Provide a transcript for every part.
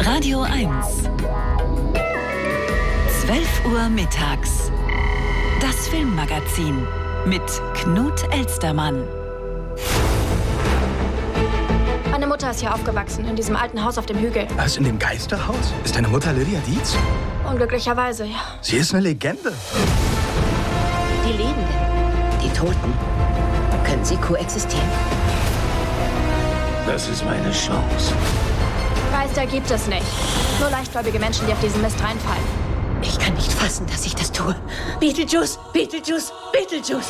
Radio 1. 12 Uhr mittags. Das Filmmagazin mit Knut Elstermann. Meine Mutter ist hier aufgewachsen, in diesem alten Haus auf dem Hügel. Was, in dem Geisterhaus? Ist deine Mutter Lydia Dietz? Unglücklicherweise, ja. Sie ist eine Legende. Die Lebenden, die Toten, können sie koexistieren? Das ist meine Chance. Geister gibt es nicht. Nur leichtgläubige Menschen, die auf diesen Mist reinfallen. Ich kann nicht fassen, dass ich das tue. Beetlejuice, Beetlejuice, Beetlejuice.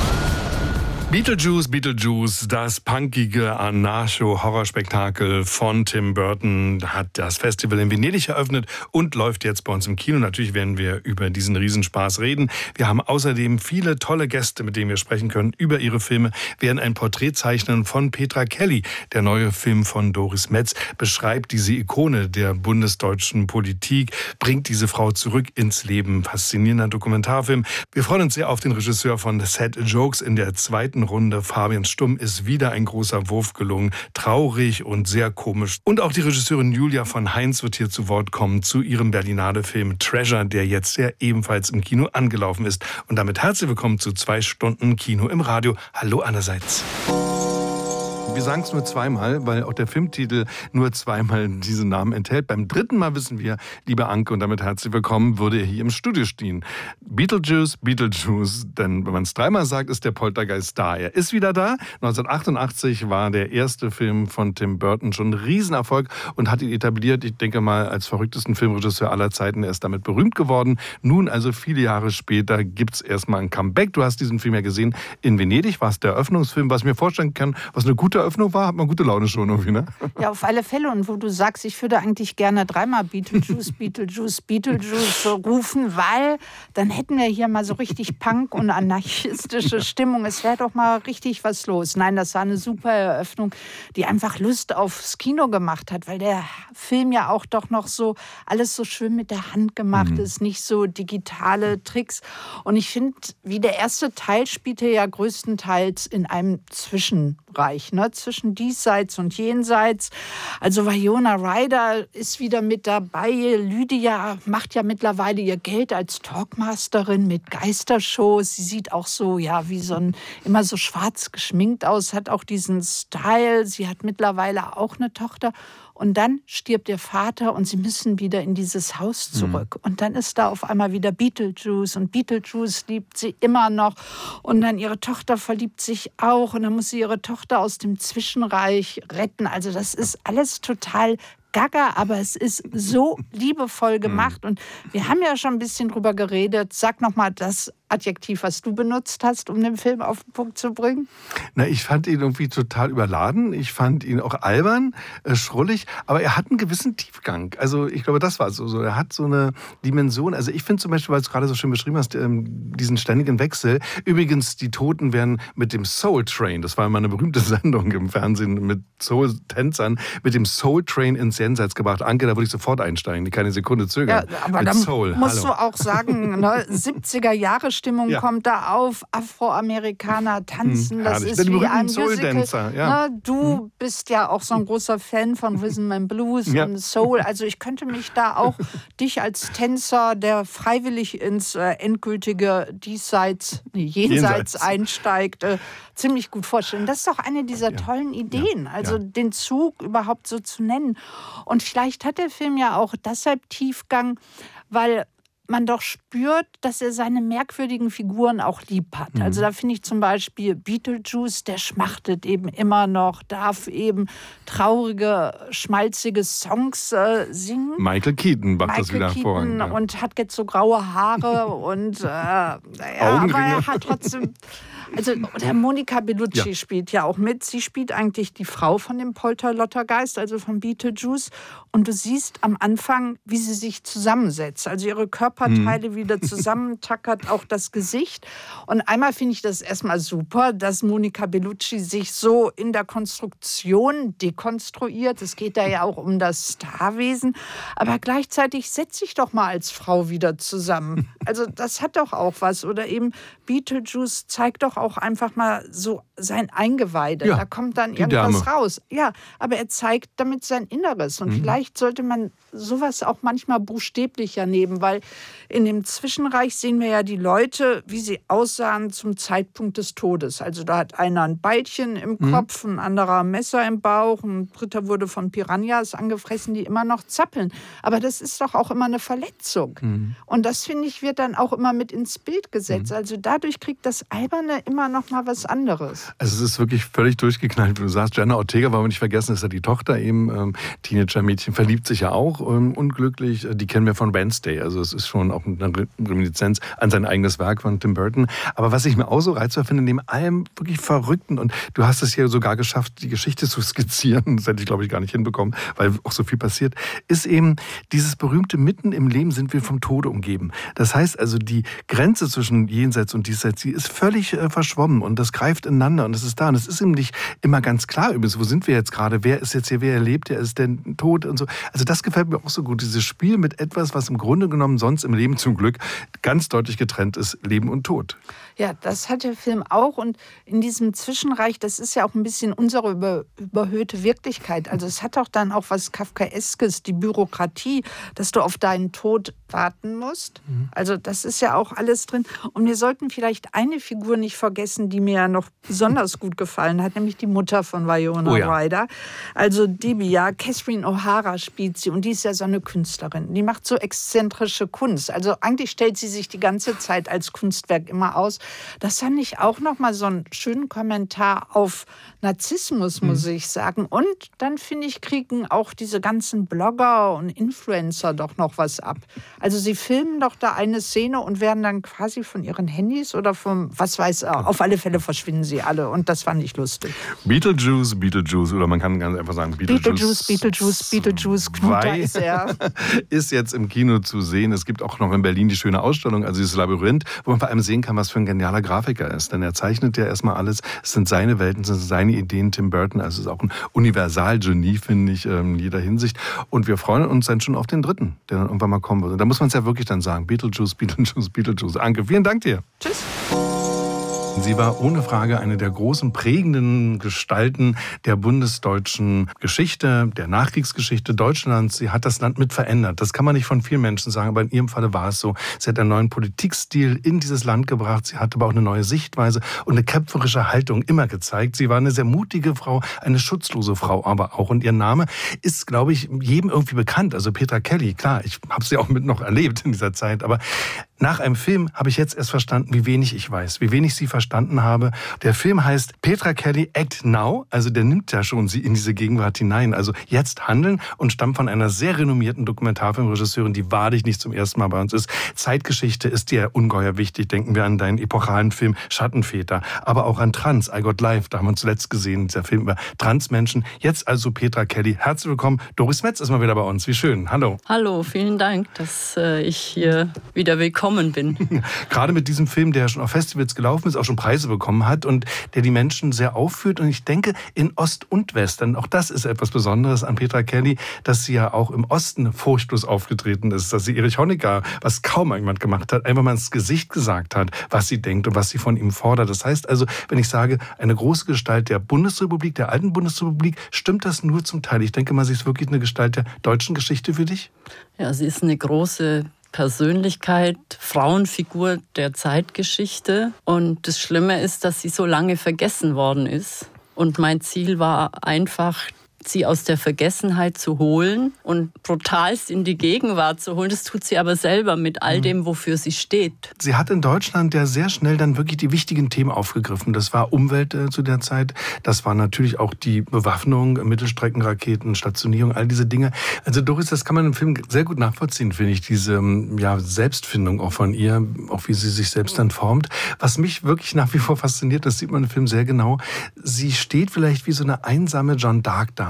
Beetlejuice, das punkige Anarcho-Horrorspektakel von Tim Burton hat das Festival in Venedig eröffnet und läuft jetzt bei uns im Kino. Natürlich werden wir über diesen Riesenspaß reden. Wir haben außerdem viele tolle Gäste, mit denen wir sprechen können über ihre Filme. Wir werden ein Porträt zeichnen von Petra Kelly. Der neue Film von Doris Metz beschreibt diese Ikone der bundesdeutschen Politik, bringt diese Frau zurück ins Leben. Faszinierender Dokumentarfilm. Wir freuen uns sehr auf den Regisseur von Sad Jokes in der zweiten Runde. Fabian Stumm ist wieder ein großer Wurf gelungen. Traurig und sehr komisch. Und auch die Regisseurin Julia von Heinz wird hier zu Wort kommen zu ihrem Berlinale-Film Treasure, der jetzt ja ebenfalls im Kino angelaufen ist. Und damit herzlich willkommen zu 2 Stunden Kino im Radio. Hallo allerseits. Wir sagen es nur zweimal, weil auch der Filmtitel nur zweimal diesen Namen enthält. Beim dritten Mal wissen wir, liebe Anke, und damit herzlich willkommen, würde er hier im Studio stehen. Beetlejuice, denn wenn man es dreimal sagt, ist der Poltergeist da. Er ist wieder da. 1988 war der erste Film von Tim Burton schon ein Riesenerfolg und hat ihn etabliert, ich denke mal, als verrücktesten Filmregisseur aller Zeiten. Er ist damit berühmt geworden. Nun, also viele Jahre später, gibt es erstmal ein Comeback. Du hast diesen Film ja gesehen in Venedig, war es der Eröffnungsfilm, was ich mir vorstellen kann, was eine gute Eröffnung war, hat man gute Laune schon irgendwie, ne? Ja, auf alle Fälle. Und wo du sagst, ich würde eigentlich gerne dreimal Beetlejuice rufen, weil dann hätten wir hier mal so richtig Punk- und anarchistische Stimmung. Es wäre doch mal richtig was los. Nein, das war eine super Eröffnung, die einfach Lust aufs Kino gemacht hat, weil der Film ja auch doch noch so alles so schön mit der Hand gemacht ist, nicht so digitale Tricks. Und ich finde, wie der erste Teil spielte ja größtenteils in einem Zwischenreich, ne? Zwischen diesseits und jenseits. Also Winona Ryder ist wieder mit dabei. Lydia macht ja mittlerweile ihr Geld als Talkmasterin mit Geistershows. Sie sieht auch so, ja, wie so immer so schwarz geschminkt aus, hat auch diesen Style. Sie hat mittlerweile auch eine Tochter. Und dann stirbt ihr Vater und sie müssen wieder in dieses Haus zurück. Und dann ist da auf einmal wieder Beetlejuice und Beetlejuice liebt sie immer noch. Und dann ihre Tochter verliebt sich auch und dann muss sie ihre Tochter aus dem Zwischenreich retten. Also das ist alles total gaga, aber es ist so liebevoll gemacht. Und wir haben ja schon ein bisschen drüber geredet. Sag nochmal das Adjektiv, was du benutzt hast, um den Film auf den Punkt zu bringen. Na, ich fand ihn irgendwie total überladen. Ich fand ihn auch albern, schrullig, aber er hat einen gewissen Tiefgang. Also ich glaube, das war so. Er hat so eine Dimension. Also ich finde zum Beispiel, weil du es gerade so schön beschrieben hast, diesen ständigen Wechsel. Übrigens, die Toten werden mit dem Soul Train, das war immer eine berühmte Sendung im Fernsehen mit Soul-Tänzern, mit dem Soul Train ins Jenseits gebracht. Anke, da würde ich sofort einsteigen, keine Sekunde zögern. Ja, aber da musst du auch sagen, ne, 70er-Jahre-Stimmung kommt da auf, Afroamerikaner tanzen, das ist wie ein Musical. Ja. Ne, du bist ja auch so ein großer Fan von Rhythm and Blues und Soul, also ich könnte mich da auch dich als Tänzer, der freiwillig ins endgültige Jenseits einsteigt, ziemlich gut vorstellen. Das ist doch eine dieser tollen Ideen, also den Zug überhaupt so zu nennen. Und vielleicht hat der Film ja auch deshalb Tiefgang, weil man doch spürt, dass er seine merkwürdigen Figuren auch lieb hat. Also da finde ich zum Beispiel Beetlejuice, der schmachtet eben immer noch, darf eben traurige, schmalzige Songs singen. Michael Keaton macht das wieder hervorragend. Ja. Und hat jetzt so graue Haare und aber er hat trotzdem... Also, der Monica Bellucci spielt ja auch mit. Sie spielt eigentlich die Frau von dem Polterlottergeist, also von Beetlejuice. Und du siehst am Anfang, wie sie sich zusammensetzt. Also ihre Körperteile wieder zusammentackert, auch das Gesicht. Und einmal finde ich das erstmal super, dass Monica Bellucci sich so in der Konstruktion dekonstruiert. Es geht da ja auch um das Starwesen. Aber gleichzeitig setz dich doch mal als Frau wieder zusammen. Also das hat doch auch was. Oder eben Beetlejuice zeigt doch auch einfach mal so sein Eingeweide. Ja, da kommt dann die irgendwas Dame. raus. Ja, aber er zeigt damit sein Inneres. Und vielleicht sollte man sowas auch manchmal buchstäblicher nehmen, weil in dem Zwischenreich sehen wir ja die Leute, wie sie aussahen zum Zeitpunkt des Todes. Also da hat einer ein Beilchen im Kopf, ein anderer ein Messer im Bauch, ein dritter wurde von Piranhas angefressen, die immer noch zappeln. Aber das ist doch auch immer eine Verletzung. Und das, finde ich, wird dann auch immer mit ins Bild gesetzt. Also dadurch kriegt das Alberne immer noch mal was anderes. Also es ist wirklich völlig durchgeknallt, wie du sagst. Jenna Ortega, wollen wir nicht vergessen, ist ja die Tochter eben, Teenager-Mädchen, verliebt sich ja auch, unglücklich. Die kennen wir von Wednesday. Also es ist schon auch eine Reminiszenz an sein eigenes Werk von Tim Burton. Aber was ich mir auch so reizvoll finde, neben allem wirklich Verrückten, und du hast es hier sogar geschafft, die Geschichte zu skizzieren, das hätte ich, glaube ich, gar nicht hinbekommen, weil auch so viel passiert, ist eben dieses berühmte Mitten im Leben sind wir vom Tode umgeben. Das heißt also, die Grenze zwischen Jenseits und Diesseits, die ist völlig verschwommen und das greift ineinander und es ist da. Und es ist eben nicht immer ganz klar übrigens, wo sind wir jetzt gerade, wer ist jetzt hier, wer lebt, wer ist denn tot und so. Also das gefällt mir auch so gut, dieses Spiel mit etwas, was im Grunde genommen sonst im Leben zum Glück ganz deutlich getrennt ist, Leben und Tod. Ja, das hat der Film auch. Und in diesem Zwischenreich, das ist ja auch ein bisschen unsere überhöhte Wirklichkeit. Also es hat auch dann auch was Kafkaeskes, die Bürokratie, dass du auf deinen Tod warten musst. Also das ist ja auch alles drin. Und wir sollten vielleicht eine Figur nicht vergessen, die mir ja noch besonders gut gefallen hat, nämlich die Mutter von Winona Ryder. Also Debia, Catherine O'Hara spielt sie und die ist ja so eine Künstlerin. Die macht so exzentrische Kunst. Also eigentlich stellt sie sich die ganze Zeit als Kunstwerk immer aus. Das fand ich auch noch mal so einen schönen Kommentar auf Narzissmus, muss ich sagen. Und dann, finde ich, kriegen auch diese ganzen Blogger und Influencer doch noch was ab. Also sie filmen doch da eine Szene und werden dann quasi von ihren Handys oder vom, was weiß er, auf alle Fälle verschwinden sie alle. Und das fand ich lustig. Beetlejuice, oder man kann ganz einfach sagen Beetlejuice, Knut ist er. Ist jetzt im Kino zu sehen. Es gibt auch noch in Berlin die schöne Ausstellung, also dieses Labyrinth, wo man vor allem sehen kann, was für ein genialer Grafiker ist. Denn er zeichnet ja erstmal alles. Es sind seine Welten, es sind seine Ideen, Tim Burton. Also es ist auch ein Universalgenie, finde ich, in jeder Hinsicht. Und wir freuen uns dann schon auf den dritten, der dann irgendwann mal kommen wird. Und da muss man es ja wirklich dann sagen. Beetlejuice. Anke, vielen Dank dir. Tschüss. Sie war ohne Frage eine der großen prägenden Gestalten der bundesdeutschen Geschichte, der Nachkriegsgeschichte Deutschlands. Sie hat das Land mit verändert. Das kann man nicht von vielen Menschen sagen, aber in ihrem Falle war es so. Sie hat einen neuen Politikstil in dieses Land gebracht. Sie hat aber auch eine neue Sichtweise und eine kämpferische Haltung immer gezeigt. Sie war eine sehr mutige Frau, eine schutzlose Frau aber auch. Und ihr Name ist, glaube ich, jedem irgendwie bekannt. Also Petra Kelly, klar, ich habe sie auch mit noch erlebt in dieser Zeit, aber nach einem Film habe ich jetzt erst verstanden, wie wenig ich weiß, wie wenig sie verstanden habe. Der Film heißt Petra Kelly Act Now, also der nimmt ja schon sie in diese Gegenwart hinein. Also jetzt handeln und stammt von einer sehr renommierten Dokumentarfilmregisseurin, die wahrlich nicht zum ersten Mal bei uns ist. Zeitgeschichte ist dir ungeheuer wichtig. Denken wir an deinen epochalen Film Schattenväter, aber auch an Trans, I Got Life, da haben wir uns zuletzt gesehen, dieser Film über Transmenschen. Jetzt also Petra Kelly. Herzlich willkommen. Doris Metz ist mal wieder bei uns. Wie schön. Hallo. Hallo, vielen Dank, dass ich hier wieder willkommen bin. Gerade mit diesem Film, der schon auf Festivals gelaufen ist, auch schon Preise bekommen hat und der die Menschen sehr aufführt. Und ich denke, in Ost und West, denn auch das ist etwas Besonderes an Petra Kelly, dass sie ja auch im Osten furchtlos aufgetreten ist, dass sie Erich Honecker, was kaum jemand gemacht hat, einfach mal ins Gesicht gesagt hat, was sie denkt und was sie von ihm fordert. Das heißt also, wenn ich sage, eine große Gestalt der Bundesrepublik, der alten Bundesrepublik, stimmt das nur zum Teil. Ich denke mal, sie ist wirklich eine Gestalt der deutschen Geschichte für dich? Ja, sie ist eine große Persönlichkeit, Frauenfigur der Zeitgeschichte. Und das Schlimme ist, dass sie so lange vergessen worden ist. Und mein Ziel war einfach, sie aus der Vergessenheit zu holen und brutalst in die Gegenwart zu holen. Das tut sie aber selber mit all dem, wofür sie steht. Sie hat in Deutschland ja sehr schnell dann wirklich die wichtigen Themen aufgegriffen. Das war Umwelt zu der Zeit. Das war natürlich auch die Bewaffnung, Mittelstreckenraketen, Stationierung, all diese Dinge. Also Doris, das kann man im Film sehr gut nachvollziehen, finde ich. Diese Selbstfindung auch von ihr, auch wie sie sich selbst dann formt. Was mich wirklich nach wie vor fasziniert, das sieht man im Film sehr genau. Sie steht vielleicht wie so eine einsame Jeanne d'Arc da.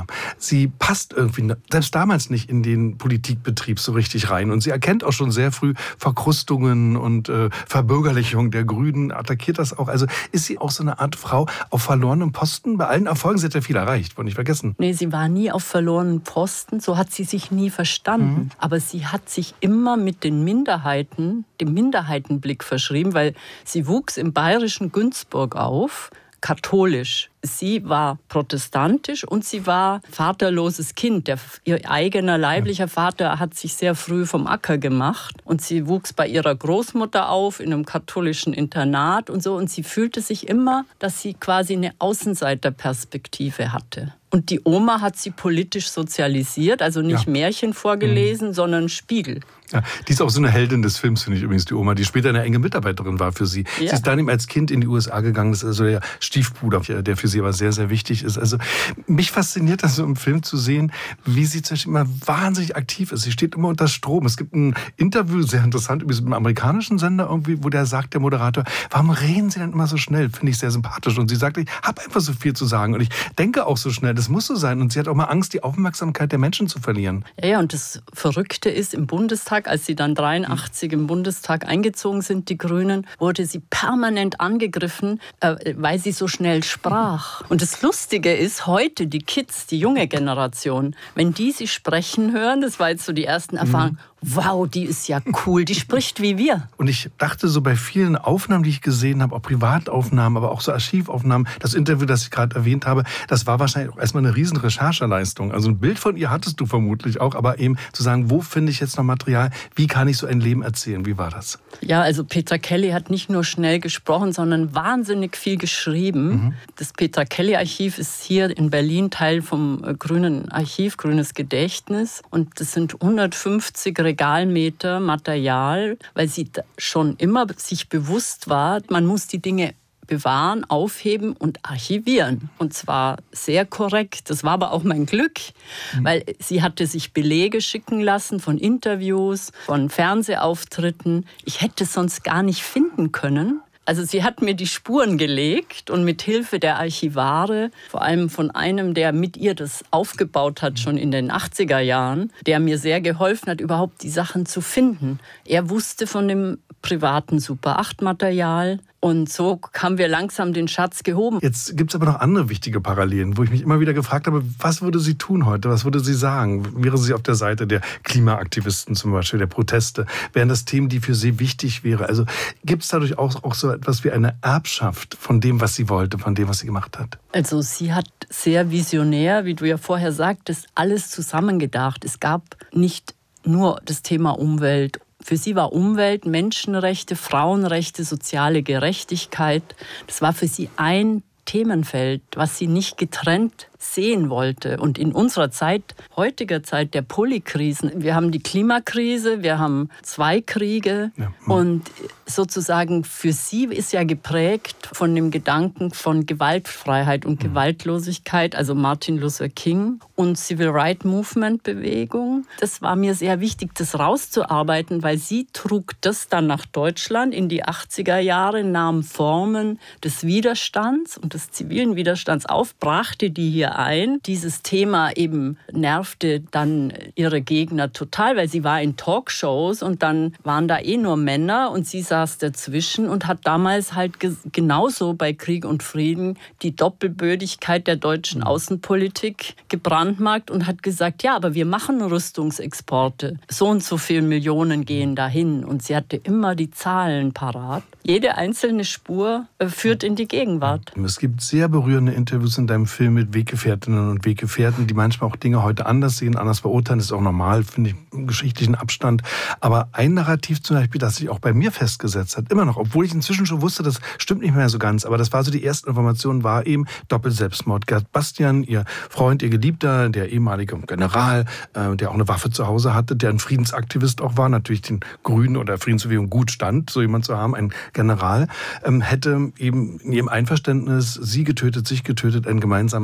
Oma. Sie passt irgendwie, selbst damals nicht in den Politikbetrieb so richtig rein. Und sie erkennt auch schon sehr früh Verkrustungen und Verbürgerlichung der Grünen, attackiert das auch. Also ist sie auch so eine Art Frau auf verlorenem Posten? Bei allen Erfolgen, sie hat ja viel erreicht, wollte nicht vergessen. Nee, sie war nie auf verlorenen Posten, so hat sie sich nie verstanden. Aber sie hat sich immer mit den Minderheiten, dem Minderheitenblick verschrieben, weil sie wuchs im bayerischen Günzburg auf, katholisch. Sie war protestantisch und sie war vaterloses Kind. Ihr eigener leiblicher Vater hat sich sehr früh vom Acker gemacht. Und sie wuchs bei ihrer Großmutter auf in einem katholischen Internat und so. Und sie fühlte sich immer, dass sie quasi eine Außenseiterperspektive hatte. Und die Oma hat sie politisch sozialisiert, also nicht Märchen vorgelesen, sondern Spiegel. Ja, die ist auch so eine Heldin des Films, finde ich übrigens, die Oma, die später eine enge Mitarbeiterin war für sie. Ja. Sie ist dann eben als Kind in die USA gegangen, das ist also der Stiefbruder, der für sie aber sehr, sehr wichtig ist. Also mich fasziniert das so im Film zu sehen, wie sie zum Beispiel immer wahnsinnig aktiv ist. Sie steht immer unter Strom. Es gibt ein Interview, sehr interessant, mit einem amerikanischen Sender irgendwie, wo der sagt, der Moderator, warum reden Sie denn immer so schnell? Finde ich sehr sympathisch. Und sie sagt, ich habe einfach so viel zu sagen und ich denke auch so schnell, das muss so sein. Und sie hat auch mal Angst, die Aufmerksamkeit der Menschen zu verlieren. Ja, und das Verrückte ist, im Bundestag, als sie dann 83 im Bundestag eingezogen sind, die Grünen, wurde sie permanent angegriffen, weil sie so schnell sprach. Und das Lustige ist, heute die Kids, die junge Generation, wenn die sie sprechen hören, das war jetzt so die ersten Erfahrungen, wow, die ist ja cool, die spricht wie wir. Und ich dachte so bei vielen Aufnahmen, die ich gesehen habe, auch Privataufnahmen, aber auch so Archivaufnahmen, das Interview, das ich gerade erwähnt habe, das war wahrscheinlich auch erstmal eine riesen Rechercheleistung. Also ein Bild von ihr hattest du vermutlich auch, aber eben zu sagen, wo finde ich jetzt noch Material, wie kann ich so ein Leben erzählen, wie war das? Ja, also Petra Kelly hat nicht nur schnell gesprochen, sondern wahnsinnig viel geschrieben. Das Petra Kelly Archiv ist hier in Berlin Teil vom Grünen Archiv, Grünes Gedächtnis. Und das sind 150 Regalmeter Material, weil sie schon immer sich bewusst war, man muss die Dinge bewahren, aufheben und archivieren. Und zwar sehr korrekt. Das war aber auch mein Glück, weil sie hatte sich Belege schicken lassen von Interviews, von Fernsehauftritten. Ich hätte es sonst gar nicht finden können. Also sie hat mir die Spuren gelegt und mit Hilfe der Archivare, vor allem von einem, der mit ihr das aufgebaut hat, schon in den 80er Jahren, der mir sehr geholfen hat, überhaupt die Sachen zu finden. Er wusste von dem privaten Super-8-Material. Und so haben wir langsam den Schatz gehoben. Jetzt gibt es aber noch andere wichtige Parallelen, wo ich mich immer wieder gefragt habe, was würde sie tun heute? Was würde sie sagen? Wäre sie auf der Seite der Klimaaktivisten zum Beispiel, der Proteste? Wären das Themen, die für sie wichtig wären? Also gibt es dadurch auch so etwas wie eine Erbschaft von dem, was sie wollte, von dem, was sie gemacht hat? Also sie hat sehr visionär, wie du ja vorher sagtest, alles zusammengedacht. Es gab nicht nur das Thema Umwelt. Für sie war Umwelt, Menschenrechte, Frauenrechte, soziale Gerechtigkeit. Das war für sie ein Themenfeld, was sie nicht getrennt sehen wollte. Und in unserer Zeit, heutiger Zeit der Polykrisen, wir haben die Klimakrise, wir haben 2 Kriege und sozusagen für sie ist ja geprägt von dem Gedanken von Gewaltfreiheit und Gewaltlosigkeit, also Martin Luther King und Civil Rights Movement Bewegung. Das war mir sehr wichtig, das rauszuarbeiten, weil sie trug das dann nach Deutschland in die 80er Jahre, nahm Formen des Widerstands und des zivilen Widerstands auf, brachte die hier ein. Dieses Thema eben nervte dann ihre Gegner total, weil sie war in Talkshows und dann waren da nur Männer und sie saß dazwischen und hat damals halt genauso bei Krieg und Frieden die Doppelbödigkeit der deutschen Außenpolitik gebrandmarkt und hat gesagt, ja, aber wir machen Rüstungsexporte. So und so viele Millionen gehen dahin und sie hatte immer die Zahlen parat. Jede einzelne Spur führt in die Gegenwart. Es gibt sehr berührende Interviews in deinem Film mit Weggefährtinnen und Weggefährten, die manchmal auch Dinge heute anders sehen, anders beurteilen. Das ist auch normal, finde ich, im geschichtlichen Abstand. Aber ein Narrativ zum Beispiel, das sich auch bei mir festgesetzt hat, immer noch, obwohl ich inzwischen schon wusste, das stimmt nicht mehr so ganz, aber das war so die erste Information, war eben Doppelselbstmord. Gerd Bastian, ihr Freund, ihr Geliebter, der ehemalige General, der auch eine Waffe zu Hause hatte, der ein Friedensaktivist auch war, natürlich den Grünen oder Friedensbewegung gut stand, so jemand zu haben, ein General, hätte eben in ihrem Einverständnis sie getötet, sich getötet, ein gemeinsamer Selbstmord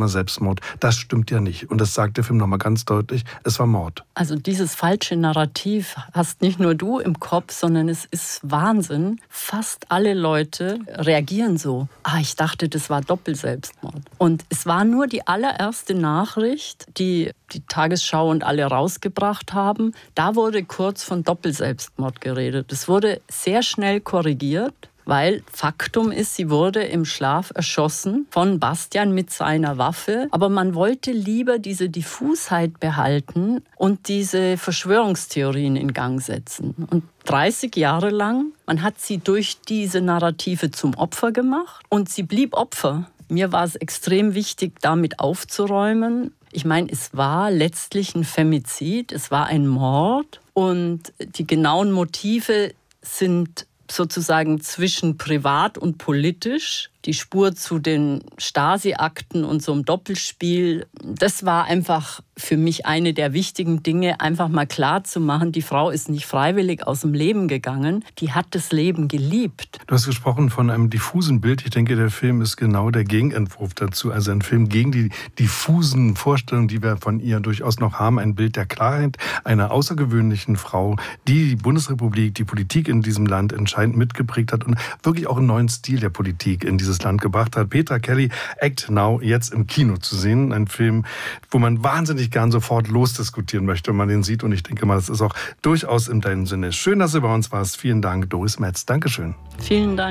Selbstmord. Das stimmt ja nicht. Und das sagt der Film nochmal ganz deutlich, es war Mord. Also dieses falsche Narrativ hast nicht nur du im Kopf, sondern es ist Wahnsinn. Fast alle Leute reagieren so. Ich dachte, das war Doppelselbstmord. Und es war nur die allererste Nachricht, die Tagesschau und alle rausgebracht haben. Da wurde kurz von Doppelselbstmord geredet. Es wurde sehr schnell korrigiert, weil Faktum ist, sie wurde im Schlaf erschossen von Bastian mit seiner Waffe. Aber man wollte lieber diese Diffusheit behalten und diese Verschwörungstheorien in Gang setzen. Und 30 Jahre lang, man hat sie durch diese Narrative zum Opfer gemacht und sie blieb Opfer. Mir war es extrem wichtig, damit aufzuräumen. Ich meine, es war letztlich ein Femizid, es war ein Mord und die genauen Motive sind sozusagen zwischen privat und politisch. Die Spur zu den Stasi-Akten und so einem Doppelspiel, das war einfach für mich eine der wichtigen Dinge, einfach mal klar zu machen, die Frau ist nicht freiwillig aus dem Leben gegangen, die hat das Leben geliebt. Du hast gesprochen von einem diffusen Bild. Ich denke, der Film ist genau der Gegenentwurf dazu. Also ein Film gegen die diffusen Vorstellungen, die wir von ihr durchaus noch haben. Ein Bild der Klarheit einer außergewöhnlichen Frau, die die Bundesrepublik, die Politik in diesem Land entscheidend mitgeprägt hat und wirklich auch einen neuen Stil der Politik in dieses Land gebracht hat. Petra Kelly, Act Now, jetzt im Kino zu sehen. Ein Film, wo man wahnsinnig gern sofort losdiskutieren möchte, wenn man den sieht. Und ich denke mal, das ist auch durchaus in deinem Sinne. Schön, dass du bei uns warst. Vielen Dank, Doris Metz. Dankeschön. Vielen Dank.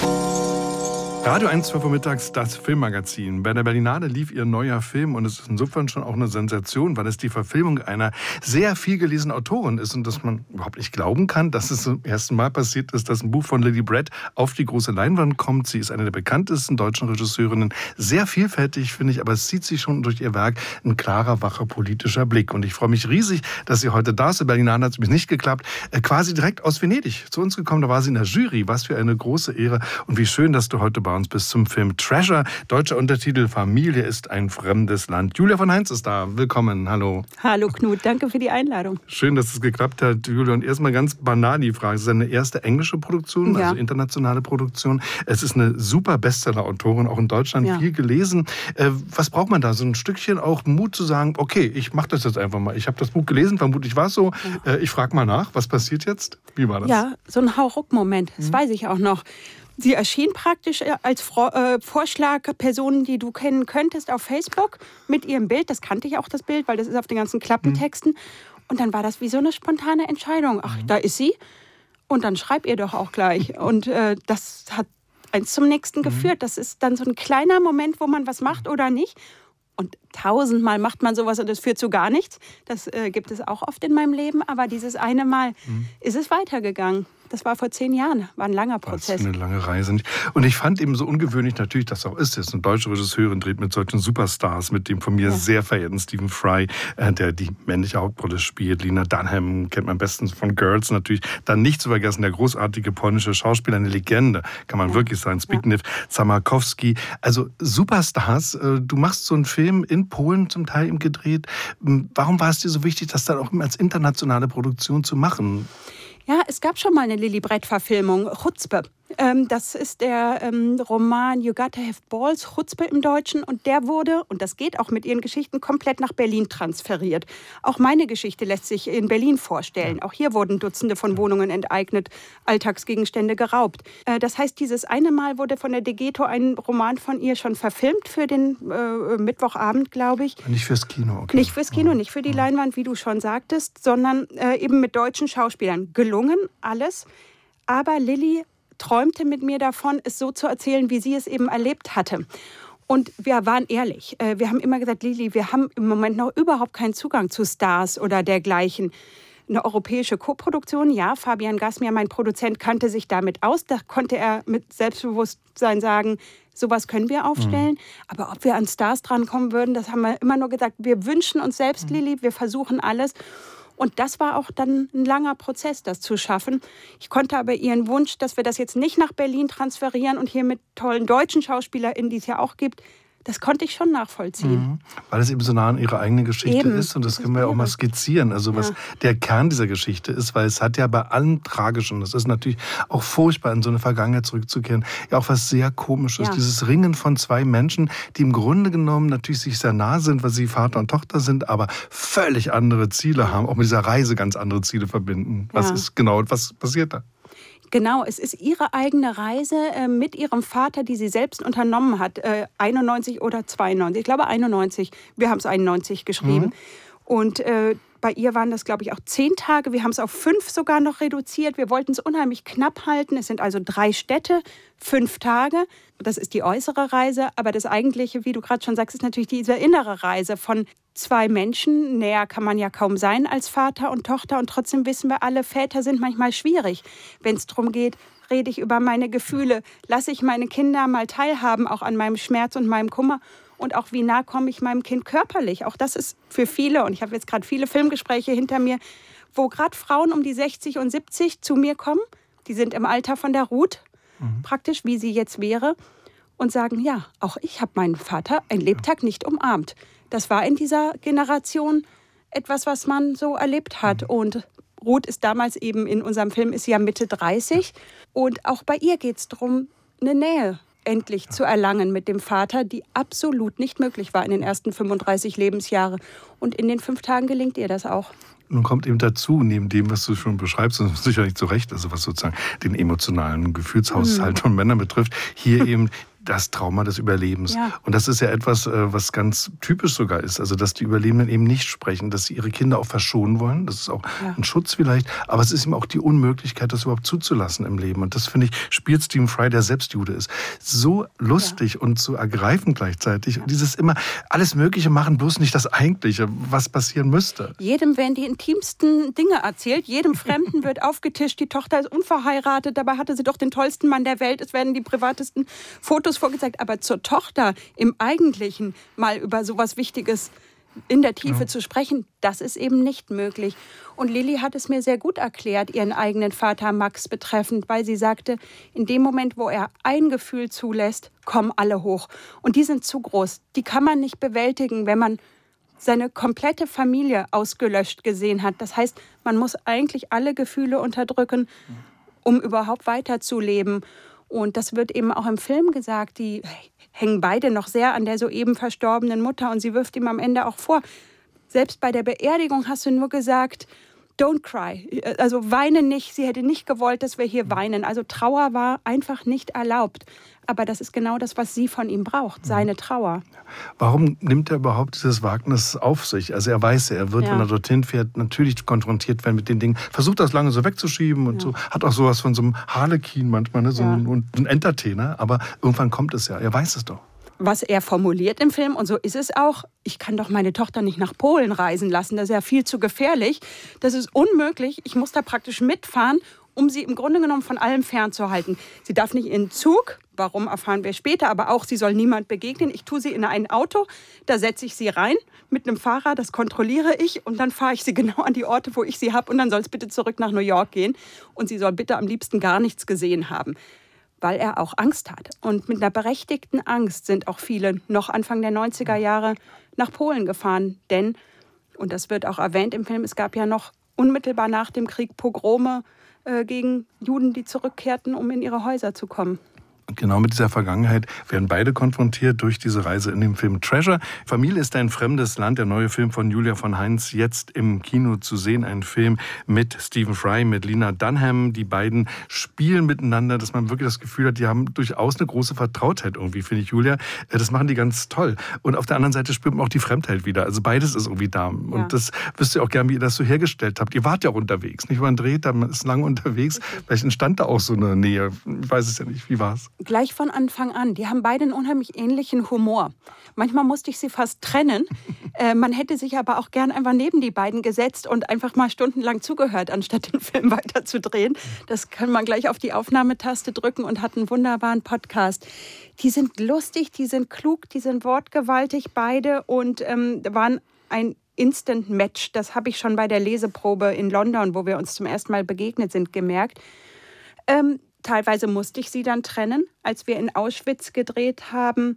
Radio 1, 12 Uhr mittags, das Filmmagazin. Bei der Berlinale lief ihr neuer Film und es ist insofern schon auch eine Sensation, weil es die Verfilmung einer sehr viel gelesenen Autorin ist und dass man überhaupt nicht glauben kann, dass es zum ersten Mal passiert ist, dass ein Buch von Lily Brett auf die große Leinwand kommt. Sie ist eine der bekanntesten deutschen Regisseurinnen, sehr vielfältig, finde ich, aber es zieht sich schon durch ihr Werk ein klarer, wacher politischer Blick. Und ich freue mich riesig, dass sie heute da ist. Die Berlinale hat es übrigens nicht geklappt, quasi direkt aus Venedig zu uns gekommen. Da war sie in der Jury. Was für eine große Ehre und wie schön, dass du heute bei uns bist zum Film Treasure. Deutscher Untertitel: Familie ist ein fremdes Land. Julia von Heinz ist da. Willkommen. Hallo. Hallo Knut, danke für die Einladung. Schön, dass es geklappt hat, Julia. Und erstmal ganz banal die Frage. Es ist eine erste englische Produktion, also internationale Produktion. Es ist eine super Bestseller-Autorin, auch in Deutschland viel gelesen. Was braucht man da? So ein Stückchen auch Mut zu sagen, okay, ich mache das jetzt einfach mal. Ich habe das Buch gelesen, vermutlich war es so. Ich frage mal nach, was passiert jetzt? Wie war das? Ja, so ein Hauruck-Moment, das weiß ich auch noch. Sie erschien praktisch als Vorschlag Personen, die du kennen könntest, auf Facebook mit ihrem Bild. Das kannte ich auch, das Bild, weil das ist auf den ganzen Klappentexten. Und dann war das wie so eine spontane Entscheidung. Ach, da ist sie. Und dann schreib ihr doch auch gleich. Und das hat eins zum nächsten geführt. Das ist dann so ein kleiner Moment, wo man was macht oder nicht. Und 1000-mal macht man sowas und es führt zu gar nichts. Das gibt es auch oft in meinem Leben. Aber dieses eine Mal ist es weitergegangen. Das war vor 10 Jahren, war ein langer Prozess. Das ist eine lange Reise. Und ich fand eben so ungewöhnlich natürlich, dass auch ist. Jetzt eine deutsche Regisseurin dreht mit solchen Superstars, mit dem von mir sehr verehrten Stephen Fry, der die männliche Hauptrolle spielt. Lena Dunham kennt man bestens von Girls natürlich. Dann nicht zu vergessen, der großartige polnische Schauspieler, eine Legende, kann man wirklich sagen, Zbigniew Zamarkowski. Also Superstars. Du machst so einen Film in Polen zum Teil eben gedreht. Warum war es dir so wichtig, das dann auch als internationale Produktion zu machen? Ja, es gab schon mal eine Lily Brett-Verfilmung, Chutzpe. Das ist der Roman You Gotta Have Balls, Chutzpe im Deutschen. Und der wurde, und das geht auch mit ihren Geschichten, komplett nach Berlin transferiert. Auch meine Geschichte lässt sich in Berlin vorstellen. Auch hier wurden Dutzende von Wohnungen enteignet, Alltagsgegenstände geraubt. Das heißt, dieses eine Mal wurde von der Degeto ein Roman von ihr schon verfilmt für den Mittwochabend, glaube ich. Nicht fürs Kino, okay. Nicht fürs Kino, nicht für die Leinwand, wie du schon sagtest, sondern eben mit deutschen Schauspielern. Gelungen, alles. Aber Lily träumte mit mir davon, es so zu erzählen, wie sie es eben erlebt hatte. Und wir waren ehrlich. Wir haben immer gesagt, Lily, wir haben im Moment noch überhaupt keinen Zugang zu Stars oder dergleichen. Eine europäische Koproduktion, ja, Fabian Gasmier, mein Produzent, kannte sich damit aus. Da konnte er mit Selbstbewusstsein sagen, sowas können wir aufstellen. Aber ob wir an Stars drankommen würden, das haben wir immer nur gesagt. Wir wünschen uns selbst, Lily, wir versuchen alles. Und das war auch dann ein langer Prozess, das zu schaffen. Ich konnte aber ihren Wunsch, dass wir das jetzt nicht nach Berlin transferieren und hier mit tollen deutschen SchauspielerInnen, die es ja auch gibt, Das konnte ich schon nachvollziehen. Weil es eben so nah an ihrer eigenen Geschichte ist. Und das können wir ja auch mal skizzieren. Also was der Kern dieser Geschichte ist, weil es hat ja bei allem Tragischen, das ist natürlich auch furchtbar, in so eine Vergangenheit zurückzukehren, ja auch was sehr Komisches. Ja. Dieses Ringen von zwei Menschen, die im Grunde genommen natürlich sich sehr nah sind, weil sie Vater und Tochter sind, aber völlig andere Ziele haben, auch mit dieser Reise ganz andere Ziele verbinden. Was ist genau, was passiert da? Genau, es ist ihre eigene Reise mit ihrem Vater, die sie selbst unternommen hat. 91 oder 92, ich glaube 91. Wir haben es 91 geschrieben. Und bei ihr waren das, glaube ich, auch 10 Tage. Wir haben es auf 5 sogar noch reduziert. Wir wollten es unheimlich knapp halten. Es sind also 3 Städte, 5 Tage. Das ist die äußere Reise. Aber das Eigentliche, wie du gerade schon sagst, ist natürlich diese innere Reise von 2 Menschen. Näher kann man ja kaum sein als Vater und Tochter. Und trotzdem wissen wir alle, Väter sind manchmal schwierig. Wenn es darum geht, rede ich über meine Gefühle, lasse ich meine Kinder mal teilhaben, auch an meinem Schmerz und meinem Kummer. Und auch, wie nah komme ich meinem Kind körperlich. Auch das ist für viele, und ich habe jetzt gerade viele Filmgespräche hinter mir, wo gerade Frauen um die 60 und 70 zu mir kommen. Die sind im Alter von der Ruth, praktisch, wie sie jetzt wäre. Und sagen, ja, auch ich habe meinen Vater ein Lebtag nicht umarmt. Das war in dieser Generation etwas, was man so erlebt hat. Und Ruth ist damals eben, in unserem Film ist sie ja Mitte 30. Und auch bei ihr geht es darum, eine Nähe endlich zu erlangen mit dem Vater, die absolut nicht möglich war in den ersten 35 Lebensjahren. Und in den 5 Tagen gelingt ihr das auch. Nun kommt eben dazu, neben dem, was du schon beschreibst, und sicherlich zu Recht, also was sozusagen den emotionalen Gefühlshaushalt von Männern betrifft, hier eben das Trauma des Überlebens. Ja. Und das ist ja etwas, was ganz typisch sogar ist. Also, dass die Überlebenden eben nicht sprechen, dass sie ihre Kinder auch verschonen wollen. Das ist auch ein Schutz vielleicht. Aber es ist eben auch die Unmöglichkeit, das überhaupt zuzulassen im Leben. Und das, finde ich, spielt Stephen Fry, der selbst Jude ist, so lustig und so ergreifend gleichzeitig. Und dieses immer alles Mögliche machen, bloß nicht das Eigentliche, was passieren müsste. Jedem werden die intimsten Dinge erzählt. Jedem Fremden wird aufgetischt. Die Tochter ist unverheiratet. Dabei hatte sie doch den tollsten Mann der Welt. Es werden die privatesten Fotos vorgezeigt, aber zur Tochter im Eigentlichen mal über sowas Wichtiges in der Tiefe zu sprechen, das ist eben nicht möglich. Und Lilly hat es mir sehr gut erklärt, ihren eigenen Vater Max betreffend, weil sie sagte, in dem Moment, wo er ein Gefühl zulässt, kommen alle hoch. Und die sind zu groß. Die kann man nicht bewältigen, wenn man seine komplette Familie ausgelöscht gesehen hat. Das heißt, man muss eigentlich alle Gefühle unterdrücken, um überhaupt weiterzuleben. Und das wird eben auch im Film gesagt, die hängen beide noch sehr an der soeben verstorbenen Mutter. Und sie wirft ihm am Ende auch vor, selbst bei der Beerdigung hast du nur gesagt, don't cry, also weine nicht. Sie hätte nicht gewollt, dass wir hier weinen. Also Trauer war einfach nicht erlaubt. Aber das ist genau das, was sie von ihm braucht, seine Trauer. Warum nimmt er überhaupt dieses Wagnis auf sich? Also er weiß ja, er wird, wenn er dorthin fährt, natürlich konfrontiert werden mit den Dingen. Versucht das lange so wegzuschieben und so. Hat auch sowas von so einem Harlekin manchmal, ne? So ein Entertainer. Aber irgendwann kommt es ja. Er weiß es doch. Was er formuliert im Film, und so ist es auch, ich kann doch meine Tochter nicht nach Polen reisen lassen. Das ist ja viel zu gefährlich. Das ist unmöglich. Ich muss da praktisch mitfahren, um sie im Grunde genommen von allem fernzuhalten. Sie darf nicht in den Zug, warum erfahren wir später, aber auch, sie soll niemand begegnen. Ich tue sie in ein Auto, da setze ich sie rein mit einem Fahrer, das kontrolliere ich und dann fahre ich sie genau an die Orte, wo ich sie habe und dann soll es bitte zurück nach New York gehen und sie soll bitte am liebsten gar nichts gesehen haben, weil er auch Angst hat. Und mit einer berechtigten Angst sind auch viele noch Anfang der 90er Jahre nach Polen gefahren, denn, und das wird auch erwähnt im Film, es gab ja noch unmittelbar nach dem Krieg Pogrome gegen Juden, die zurückkehrten, um in ihre Häuser zu kommen. Und genau mit dieser Vergangenheit werden beide konfrontiert durch diese Reise in dem Film Treasure. Familie ist ein fremdes Land, der neue Film von Julia von Heinz, jetzt im Kino zu sehen. Ein Film mit Stephen Fry, mit Lena Dunham. Die beiden spielen miteinander, dass man wirklich das Gefühl hat, die haben durchaus eine große Vertrautheit irgendwie, finde ich, Julia. Das machen die ganz toll. Und auf der anderen Seite spürt man auch die Fremdheit wieder. Also beides ist irgendwie da. Und das wüsst ihr auch gern, wie ihr das so hergestellt habt. Ihr wart ja auch unterwegs, nicht? Man dreht, man ist lange unterwegs. Vielleicht entstand da auch so eine Nähe. Ich weiß es ja nicht. Wie war es? Gleich von Anfang an. Die haben beide einen unheimlich ähnlichen Humor. Manchmal musste ich sie fast trennen. Man hätte sich aber auch gern einfach neben die beiden gesetzt und einfach mal stundenlang zugehört, anstatt den Film weiterzudrehen. Das kann man gleich auf die Aufnahmetaste drücken und hat einen wunderbaren Podcast. Die sind lustig, die sind klug, die sind wortgewaltig beide und waren ein Instant-Match. Das habe ich schon bei der Leseprobe in London, wo wir uns zum ersten Mal begegnet sind, gemerkt. Teilweise musste ich sie dann trennen. Als wir in Auschwitz gedreht haben,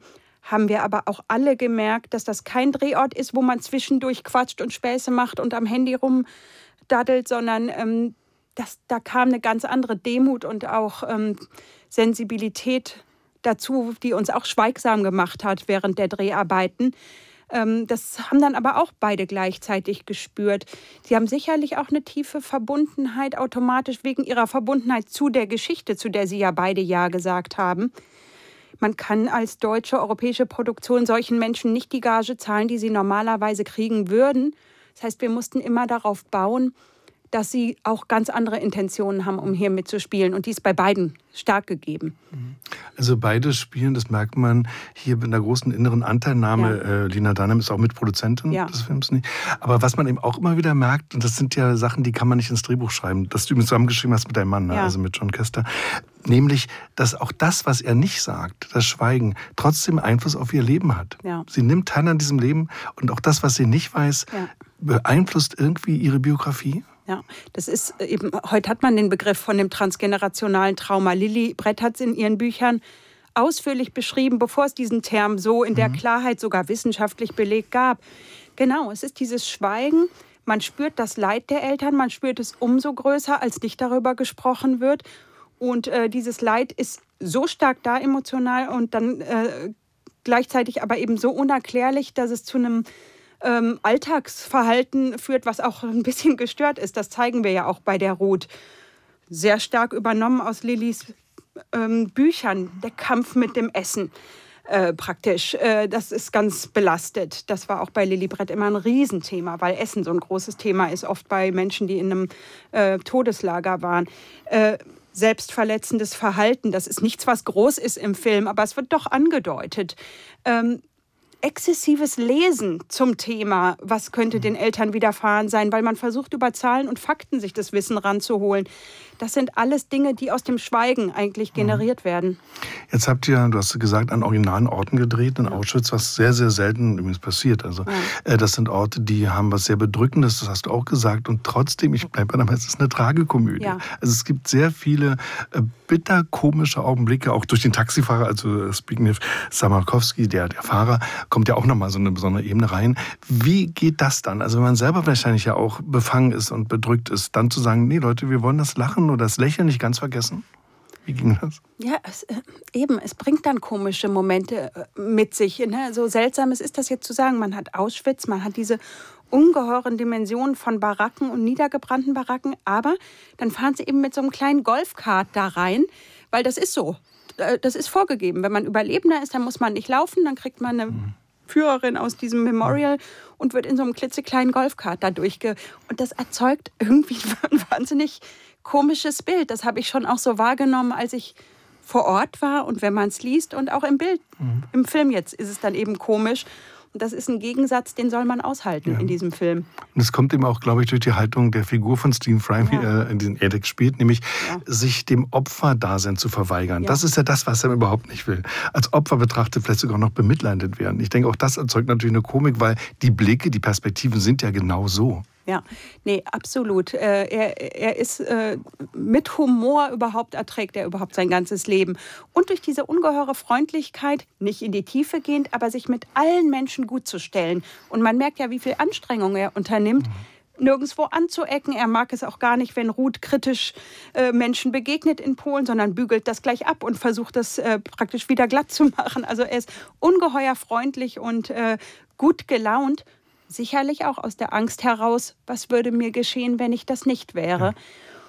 haben wir aber auch alle gemerkt, dass das kein Drehort ist, wo man zwischendurch quatscht und Späße macht und am Handy rumdaddelt, sondern da kam eine ganz andere Demut und auch Sensibilität dazu, die uns auch schweigsam gemacht hat während der Dreharbeiten. Das haben dann aber auch beide gleichzeitig gespürt. Sie haben sicherlich auch eine tiefe Verbundenheit automatisch wegen ihrer Verbundenheit zu der Geschichte, zu der sie ja beide Ja gesagt haben. Man kann als deutsche, europäische Produktion solchen Menschen nicht die Gage zahlen, die sie normalerweise kriegen würden. Das heißt, wir mussten immer darauf bauen, dass sie auch ganz andere Intentionen haben, um hier mitzuspielen. Und die ist bei beiden stark gegeben. Also beide spielen, das merkt man hier mit einer großen inneren Anteilnahme. Ja. Lena Dunham ist auch Mitproduzentin des Films. Nicht. Aber was man eben auch immer wieder merkt, und das sind ja Sachen, die kann man nicht ins Drehbuch schreiben, das du mir zusammengeschrieben hast mit deinem Mann, also mit John Kester, nämlich, dass auch das, was er nicht sagt, das Schweigen, trotzdem Einfluss auf ihr Leben hat. Ja. Sie nimmt teil an diesem Leben und auch das, was sie nicht weiß, beeinflusst irgendwie ihre Biografie. Ja, das ist eben, heute hat man den Begriff von dem transgenerationalen Trauma. Lili Brett hat es in ihren Büchern ausführlich beschrieben, bevor es diesen Term so in der Klarheit sogar wissenschaftlich belegt gab. Genau, es ist dieses Schweigen. Man spürt das Leid der Eltern, man spürt es umso größer, als nicht darüber gesprochen wird. Und dieses Leid ist so stark da emotional und dann gleichzeitig aber eben so unerklärlich, dass es zu einem Alltagsverhalten führt, was auch ein bisschen gestört ist. Das zeigen wir ja auch bei der Ruth. Sehr stark übernommen aus Lilis Büchern. Der Kampf mit dem Essen praktisch. Das ist ganz belastet. Das war auch bei Lili Brett immer ein Riesenthema, weil Essen so ein großes Thema ist, oft bei Menschen, die in einem Todeslager waren. Selbstverletzendes Verhalten, das ist nichts, was groß ist im Film, aber es wird doch angedeutet. Exzessives Lesen zum Thema, was könnte den Eltern widerfahren sein, weil man versucht, über Zahlen und Fakten sich das Wissen ranzuholen. Das sind alles Dinge, die aus dem Schweigen eigentlich generiert werden. Jetzt habt ihr, du hast gesagt, an originalen Orten gedreht, in Auschwitz, was sehr, sehr selten übrigens passiert. Also das sind Orte, die haben was sehr Bedrückendes, das hast du auch gesagt. Und trotzdem, ich bleibe bei dabei, es ist eine Tragikomödie. Ja. Also es gibt sehr viele bitter komische Augenblicke, auch durch den Taxifahrer, also Zbigniew Samarkowski, der Fahrer, kommt ja auch nochmal so eine besondere Ebene rein. Wie geht das dann? Also wenn man selber wahrscheinlich ja auch befangen ist und bedrückt ist, dann zu sagen, nee Leute, wir wollen das Lachen oder das Lächeln nicht ganz vergessen? Wie ging das? Ja, es bringt dann komische Momente mit sich. Ne? So seltsam es ist das jetzt zu sagen. Man hat Auschwitz, man hat diese ungeheuren Dimensionen von Baracken und niedergebrannten Baracken. Aber dann fahren sie eben mit so einem kleinen Golfkart da rein, weil das ist so. Das ist vorgegeben. Wenn man Überlebender ist, dann muss man nicht laufen, dann kriegt man eine Führerin aus diesem Memorial und wird in so einem klitzekleinen Golfkart da Und das erzeugt irgendwie ein wahnsinnig komisches Bild. Das habe ich schon auch so wahrgenommen, als ich vor Ort war. Und wenn man es liest und auch im Bild, im Film jetzt, ist es dann eben komisch. Und das ist ein Gegensatz, den soll man aushalten in diesem Film. Und es kommt eben auch, glaube ich, durch die Haltung der Figur von Stephen Fry, in den Edek spielt, nämlich sich dem Opferdasein zu verweigern. Ja. Das ist ja das, was er überhaupt nicht will. Als Opfer betrachtet, vielleicht sogar noch bemitleidet werden. Ich denke, auch das erzeugt natürlich eine Komik, weil die Blicke, die Perspektiven sind ja genau so. Ja, nee, absolut. Er ist mit Humor erträgt er überhaupt sein ganzes Leben. Und durch diese ungeheure Freundlichkeit, nicht in die Tiefe gehend, aber sich mit allen Menschen gut zu stellen. Und man merkt ja, wie viel Anstrengung er unternimmt, nirgendwo anzuecken. Er mag es auch gar nicht, wenn Ruth kritisch Menschen begegnet in Polen, sondern bügelt das gleich ab und versucht das praktisch wieder glatt zu machen. Also er ist ungeheuer freundlich und gut gelaunt. Sicherlich auch aus der Angst heraus, was würde mir geschehen, wenn ich das nicht wäre. Ja.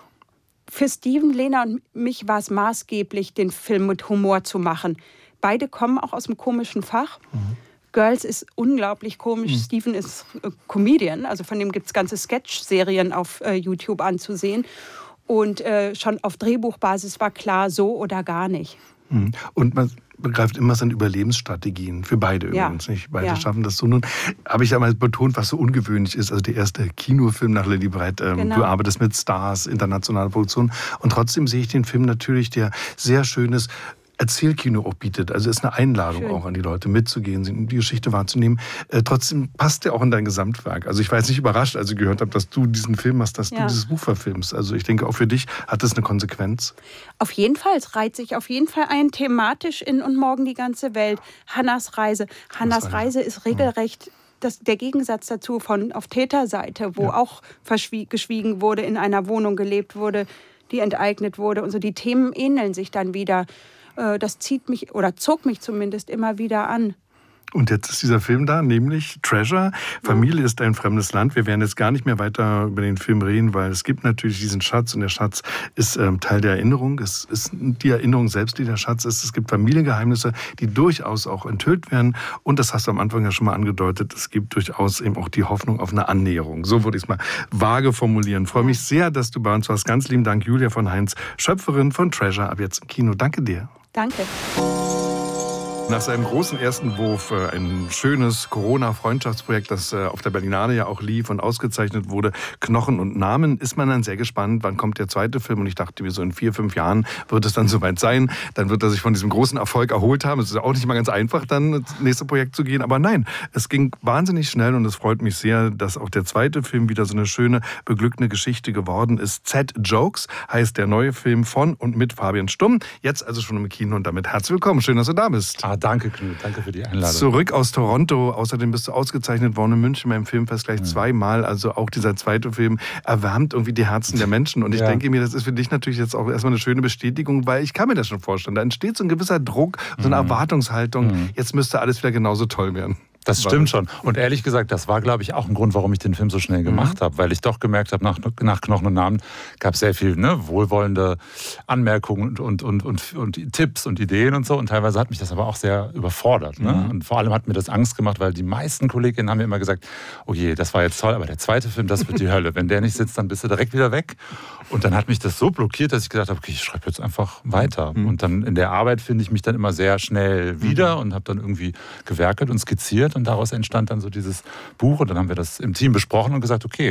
Für Steven, Lena und mich war es maßgeblich, den Film mit Humor zu machen. Beide kommen auch aus dem komischen Fach. Girls ist unglaublich komisch. Steven ist Comedian, also von dem gibt es ganze Sketch-Serien auf YouTube anzusehen. Und schon auf Drehbuchbasis war klar, so oder gar nicht. Und man begreift immer seine Überlebensstrategien. Für beide übrigens nicht. Beide schaffen das so. Nun habe ich ja mal betont, was so ungewöhnlich ist. Also der erste Kinofilm nach Lili Brett. Du arbeitest mit Stars, internationale Produktion. Und trotzdem sehe ich den Film natürlich, der sehr schön ist, Erzählkino auch bietet. Also ist eine Einladung auch an die Leute mitzugehen, die Geschichte wahrzunehmen. Trotzdem passt der auch in dein Gesamtwerk. Also ich war jetzt nicht überrascht, als ich gehört habe, dass du diesen Film machst, dass du dieses Buch verfilmst. Also ich denke, auch für dich hat das eine Konsequenz. Auf jeden Fall. Es reiht sich auf jeden Fall ein, thematisch in Und morgen die ganze Welt. Hannas Reise. Hannas Reise ist regelrecht der Gegensatz dazu von auf Täterseite, wo auch geschwiegen wurde, in einer Wohnung gelebt wurde, die enteignet wurde. Und so die Themen ähneln sich dann wieder. Das zieht mich oder zog mich zumindest immer wieder an. Und jetzt ist dieser Film da, nämlich Treasure. Familie ist ein fremdes Land. Wir werden jetzt gar nicht mehr weiter über den Film reden, weil es gibt natürlich diesen Schatz und der Schatz ist Teil der Erinnerung. Es ist die Erinnerung selbst, die der Schatz ist. Es gibt Familiengeheimnisse, die durchaus auch enthüllt werden. Und das hast du am Anfang ja schon mal angedeutet, es gibt durchaus eben auch die Hoffnung auf eine Annäherung. So würde ich es mal vage formulieren. Ich freue mich sehr, dass du bei uns warst. Ganz lieben Dank, Julia von Heinz, Schöpferin von Treasure, ab jetzt im Kino. Danke dir. Danke. Nach seinem großen ersten Wurf, ein schönes Corona-Freundschaftsprojekt, das auf der Berlinale ja auch lief und ausgezeichnet wurde, Knochen und Namen, ist man dann sehr gespannt, wann kommt der zweite Film. Und ich dachte mir, so in 4-5 Jahren wird es dann soweit sein. Dann wird er sich von diesem großen Erfolg erholt haben. Es ist auch nicht mal ganz einfach, dann ins nächste Projekt zu gehen. Aber nein, es ging wahnsinnig schnell und es freut mich sehr, dass auch der zweite Film wieder so eine schöne, beglückende Geschichte geworden ist. Z-Jokes heißt der neue Film von und mit Fabian Stumm. Jetzt also schon im Kino und damit herzlich willkommen. Schön, dass du da bist. Danke, Knut. Danke für die Einladung. Zurück aus Toronto. Außerdem bist du ausgezeichnet worden in München beim Filmfest gleich 2-mal. Also auch dieser zweite Film erwärmt irgendwie die Herzen der Menschen. Und ich denke mir, das ist für dich natürlich jetzt auch erstmal eine schöne Bestätigung, weil ich kann mir das schon vorstellen. Da entsteht so ein gewisser Druck, so eine Erwartungshaltung. Jetzt müsste alles wieder genauso toll werden. Das stimmt schon. Und ehrlich gesagt, das war, glaube ich, auch ein Grund, warum ich den Film so schnell gemacht habe. Weil ich doch gemerkt habe, nach Knochen und Namen gab es sehr viel wohlwollende Anmerkungen und Tipps und Ideen und so. Und teilweise hat mich das aber auch sehr überfordert. Und vor allem hat mir das Angst gemacht, weil die meisten Kolleginnen haben mir immer gesagt, oh je, das war jetzt toll, aber der zweite Film, das wird die Hölle. Wenn der nicht sitzt, dann bist du direkt wieder weg. Und dann hat mich das so blockiert, dass ich gedacht habe, okay, ich schreibe jetzt einfach weiter. Und dann in der Arbeit finde ich mich dann immer sehr schnell wieder und habe dann irgendwie gewerkelt und skizziert. Und daraus entstand dann so dieses Buch. Und dann haben wir das im Team besprochen und gesagt, okay,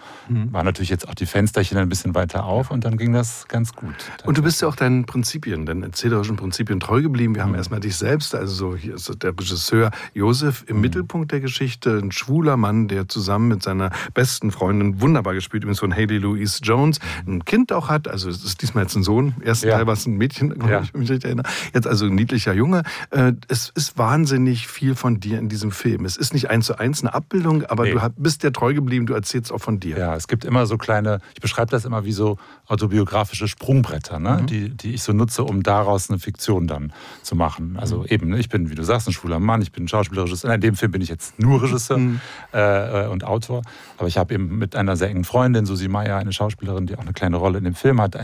war natürlich jetzt auch die Fensterchen ein bisschen weiter auf. Und dann ging das ganz gut. Und du bist ja auch deinen Prinzipien, deinen erzählerischen Prinzipien treu geblieben. Wir haben erstmal dich selbst, also hier ist der Regisseur Josef im Mittelpunkt der Geschichte. Ein schwuler Mann, der zusammen mit seiner besten Freundin, wunderbar gespielt übrigens von Haley Louise Jones, ein Kind auch hat. Also es ist diesmal jetzt ein Sohn. Im ersten Teil war es ein Mädchen, wenn ich mich richtig erinnere. Jetzt also ein niedlicher Junge. Es ist wahnsinnig viel von dir in diesem Film. Es ist nicht 1:1 eine Abbildung, aber du bist ja treu geblieben, du erzählst auch von dir. Ja, es gibt immer so kleine, ich beschreibe das immer wie so autobiografische Sprungbretter, die ich so nutze, um daraus eine Fiktion dann zu machen. Also eben, ich bin, wie du sagst, ein schwuler Mann, ich bin Schauspieler, Regisseur. In dem Film bin ich jetzt nur Regisseur und Autor. Aber ich habe eben mit einer sehr engen Freundin, Susi Meyer, eine Schauspielerin, die auch eine kleine Rolle in dem Film hat,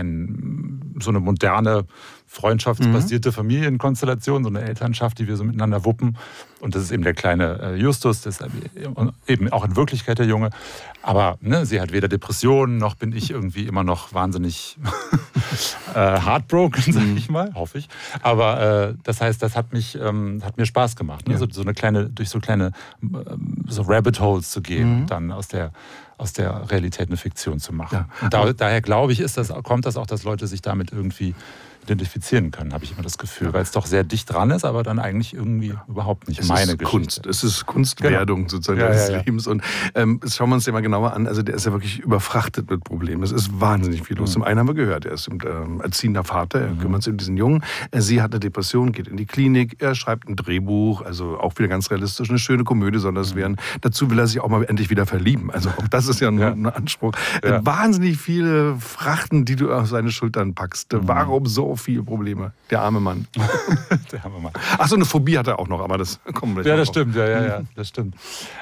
so eine moderne, freundschaftsbasierte Familienkonstellation, so eine Elternschaft, die wir so miteinander wuppen. Und das ist eben der kleine Justus, das ist eben auch in Wirklichkeit der Junge. Aber sie hat weder Depressionen, noch bin ich irgendwie immer noch wahnsinnig heartbroken, sag ich mal, hoffe ich. Aber das heißt, das hat mir Spaß gemacht, so eine kleine, durch so kleine so Rabbit Holes zu gehen, dann aus der Realität eine Fiktion zu machen. Ja. Und daher glaube ich, kommt das auch, dass Leute sich damit irgendwie identifizieren können, habe ich immer das Gefühl, weil es doch sehr dicht dran ist, aber dann eigentlich irgendwie überhaupt nicht meine Geschichte. Kunst. Es ist Kunstwerdung sozusagen des Lebens. Und schauen wir uns den mal genauer an. Also der ist ja wirklich überfrachtet mit Problemen. Es ist wahnsinnig viel los. Zum einen haben wir gehört, er ist erziehender Vater, er kümmert sich um diesen Jungen. Sie hat eine Depression, geht in die Klinik, er schreibt ein Drehbuch, also auch wieder ganz realistisch, eine schöne Komödie soll das werden. Dazu will er sich auch mal endlich wieder verlieben. Also auch das ist ja ein Anspruch. Wahnsinnig viele Frachten, die du auf seine Schultern packst. Warum so viele Probleme? Der arme Mann. Der arme Mann. Achso, eine Phobie hat er auch noch, aber das kommt gleich. Ja, das stimmt, das stimmt.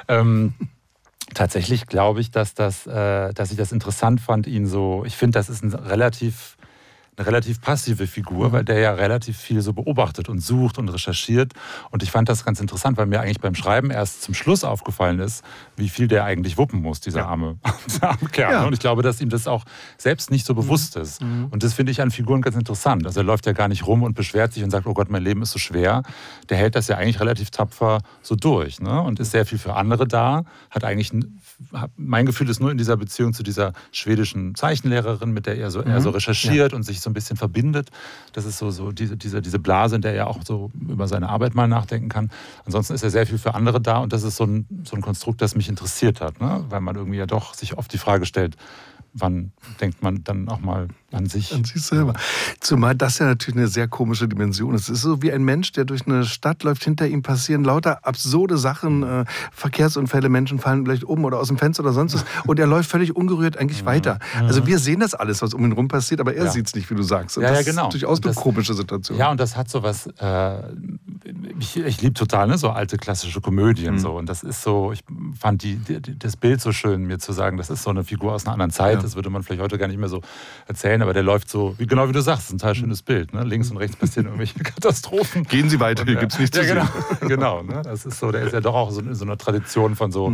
Tatsächlich glaube ich, dass ich das interessant fand, ihn so. Ich finde, das ist eine relativ passive Figur, weil der ja relativ viel so beobachtet und sucht und recherchiert. Und ich fand das ganz interessant, weil mir eigentlich beim Schreiben erst zum Schluss aufgefallen ist, wie viel der eigentlich wuppen muss, dieser arme Kerl. Ja. Und ich glaube, dass ihm das auch selbst nicht so bewusst ist. Und das finde ich an Figuren ganz interessant. Also er läuft ja gar nicht rum und beschwert sich und sagt, oh Gott, mein Leben ist so schwer. Der hält das ja eigentlich relativ tapfer so durch, und ist sehr viel für andere da. Mein Gefühl ist nur in dieser Beziehung zu dieser schwedischen Zeichenlehrerin, mit der er so recherchiert und sich so so ein bisschen verbindet. Das ist so diese Blase, in der er auch so über seine Arbeit mal nachdenken kann. Ansonsten ist er sehr viel für andere da und das ist so ein Konstrukt, das mich interessiert hat, ne? Weil man irgendwie ja doch sich oft die Frage stellt, wann denkt man dann auch mal an sich? An sich selber. Zumal das ja natürlich eine sehr komische Dimension ist. Es ist so wie ein Mensch, der durch eine Stadt läuft, hinter ihm passieren lauter absurde Sachen, Verkehrsunfälle, Menschen fallen vielleicht um oder aus dem Fenster oder sonst was und er läuft völlig ungerührt eigentlich weiter. Also wir sehen das alles, was um ihn rum passiert, aber er sieht es nicht, wie du sagst. Und das ist durchaus eine komische Situation. Ja, und das hat so was, ich liebe total, ne, so alte klassische Komödien so und das ist so, ich fand das Bild so schön, mir zu sagen, das ist so eine Figur aus einer anderen Zeit, das würde man vielleicht heute gar nicht mehr so erzählen, aber der läuft so, genau wie du sagst, das ist ein total schönes Bild. Ne? Links und rechts passieren irgendwelche Katastrophen. Gehen Sie weiter, hier gibt es nichts zu sehen. Genau, ne? Das ist so, der ist ja doch auch so in so einer Tradition von so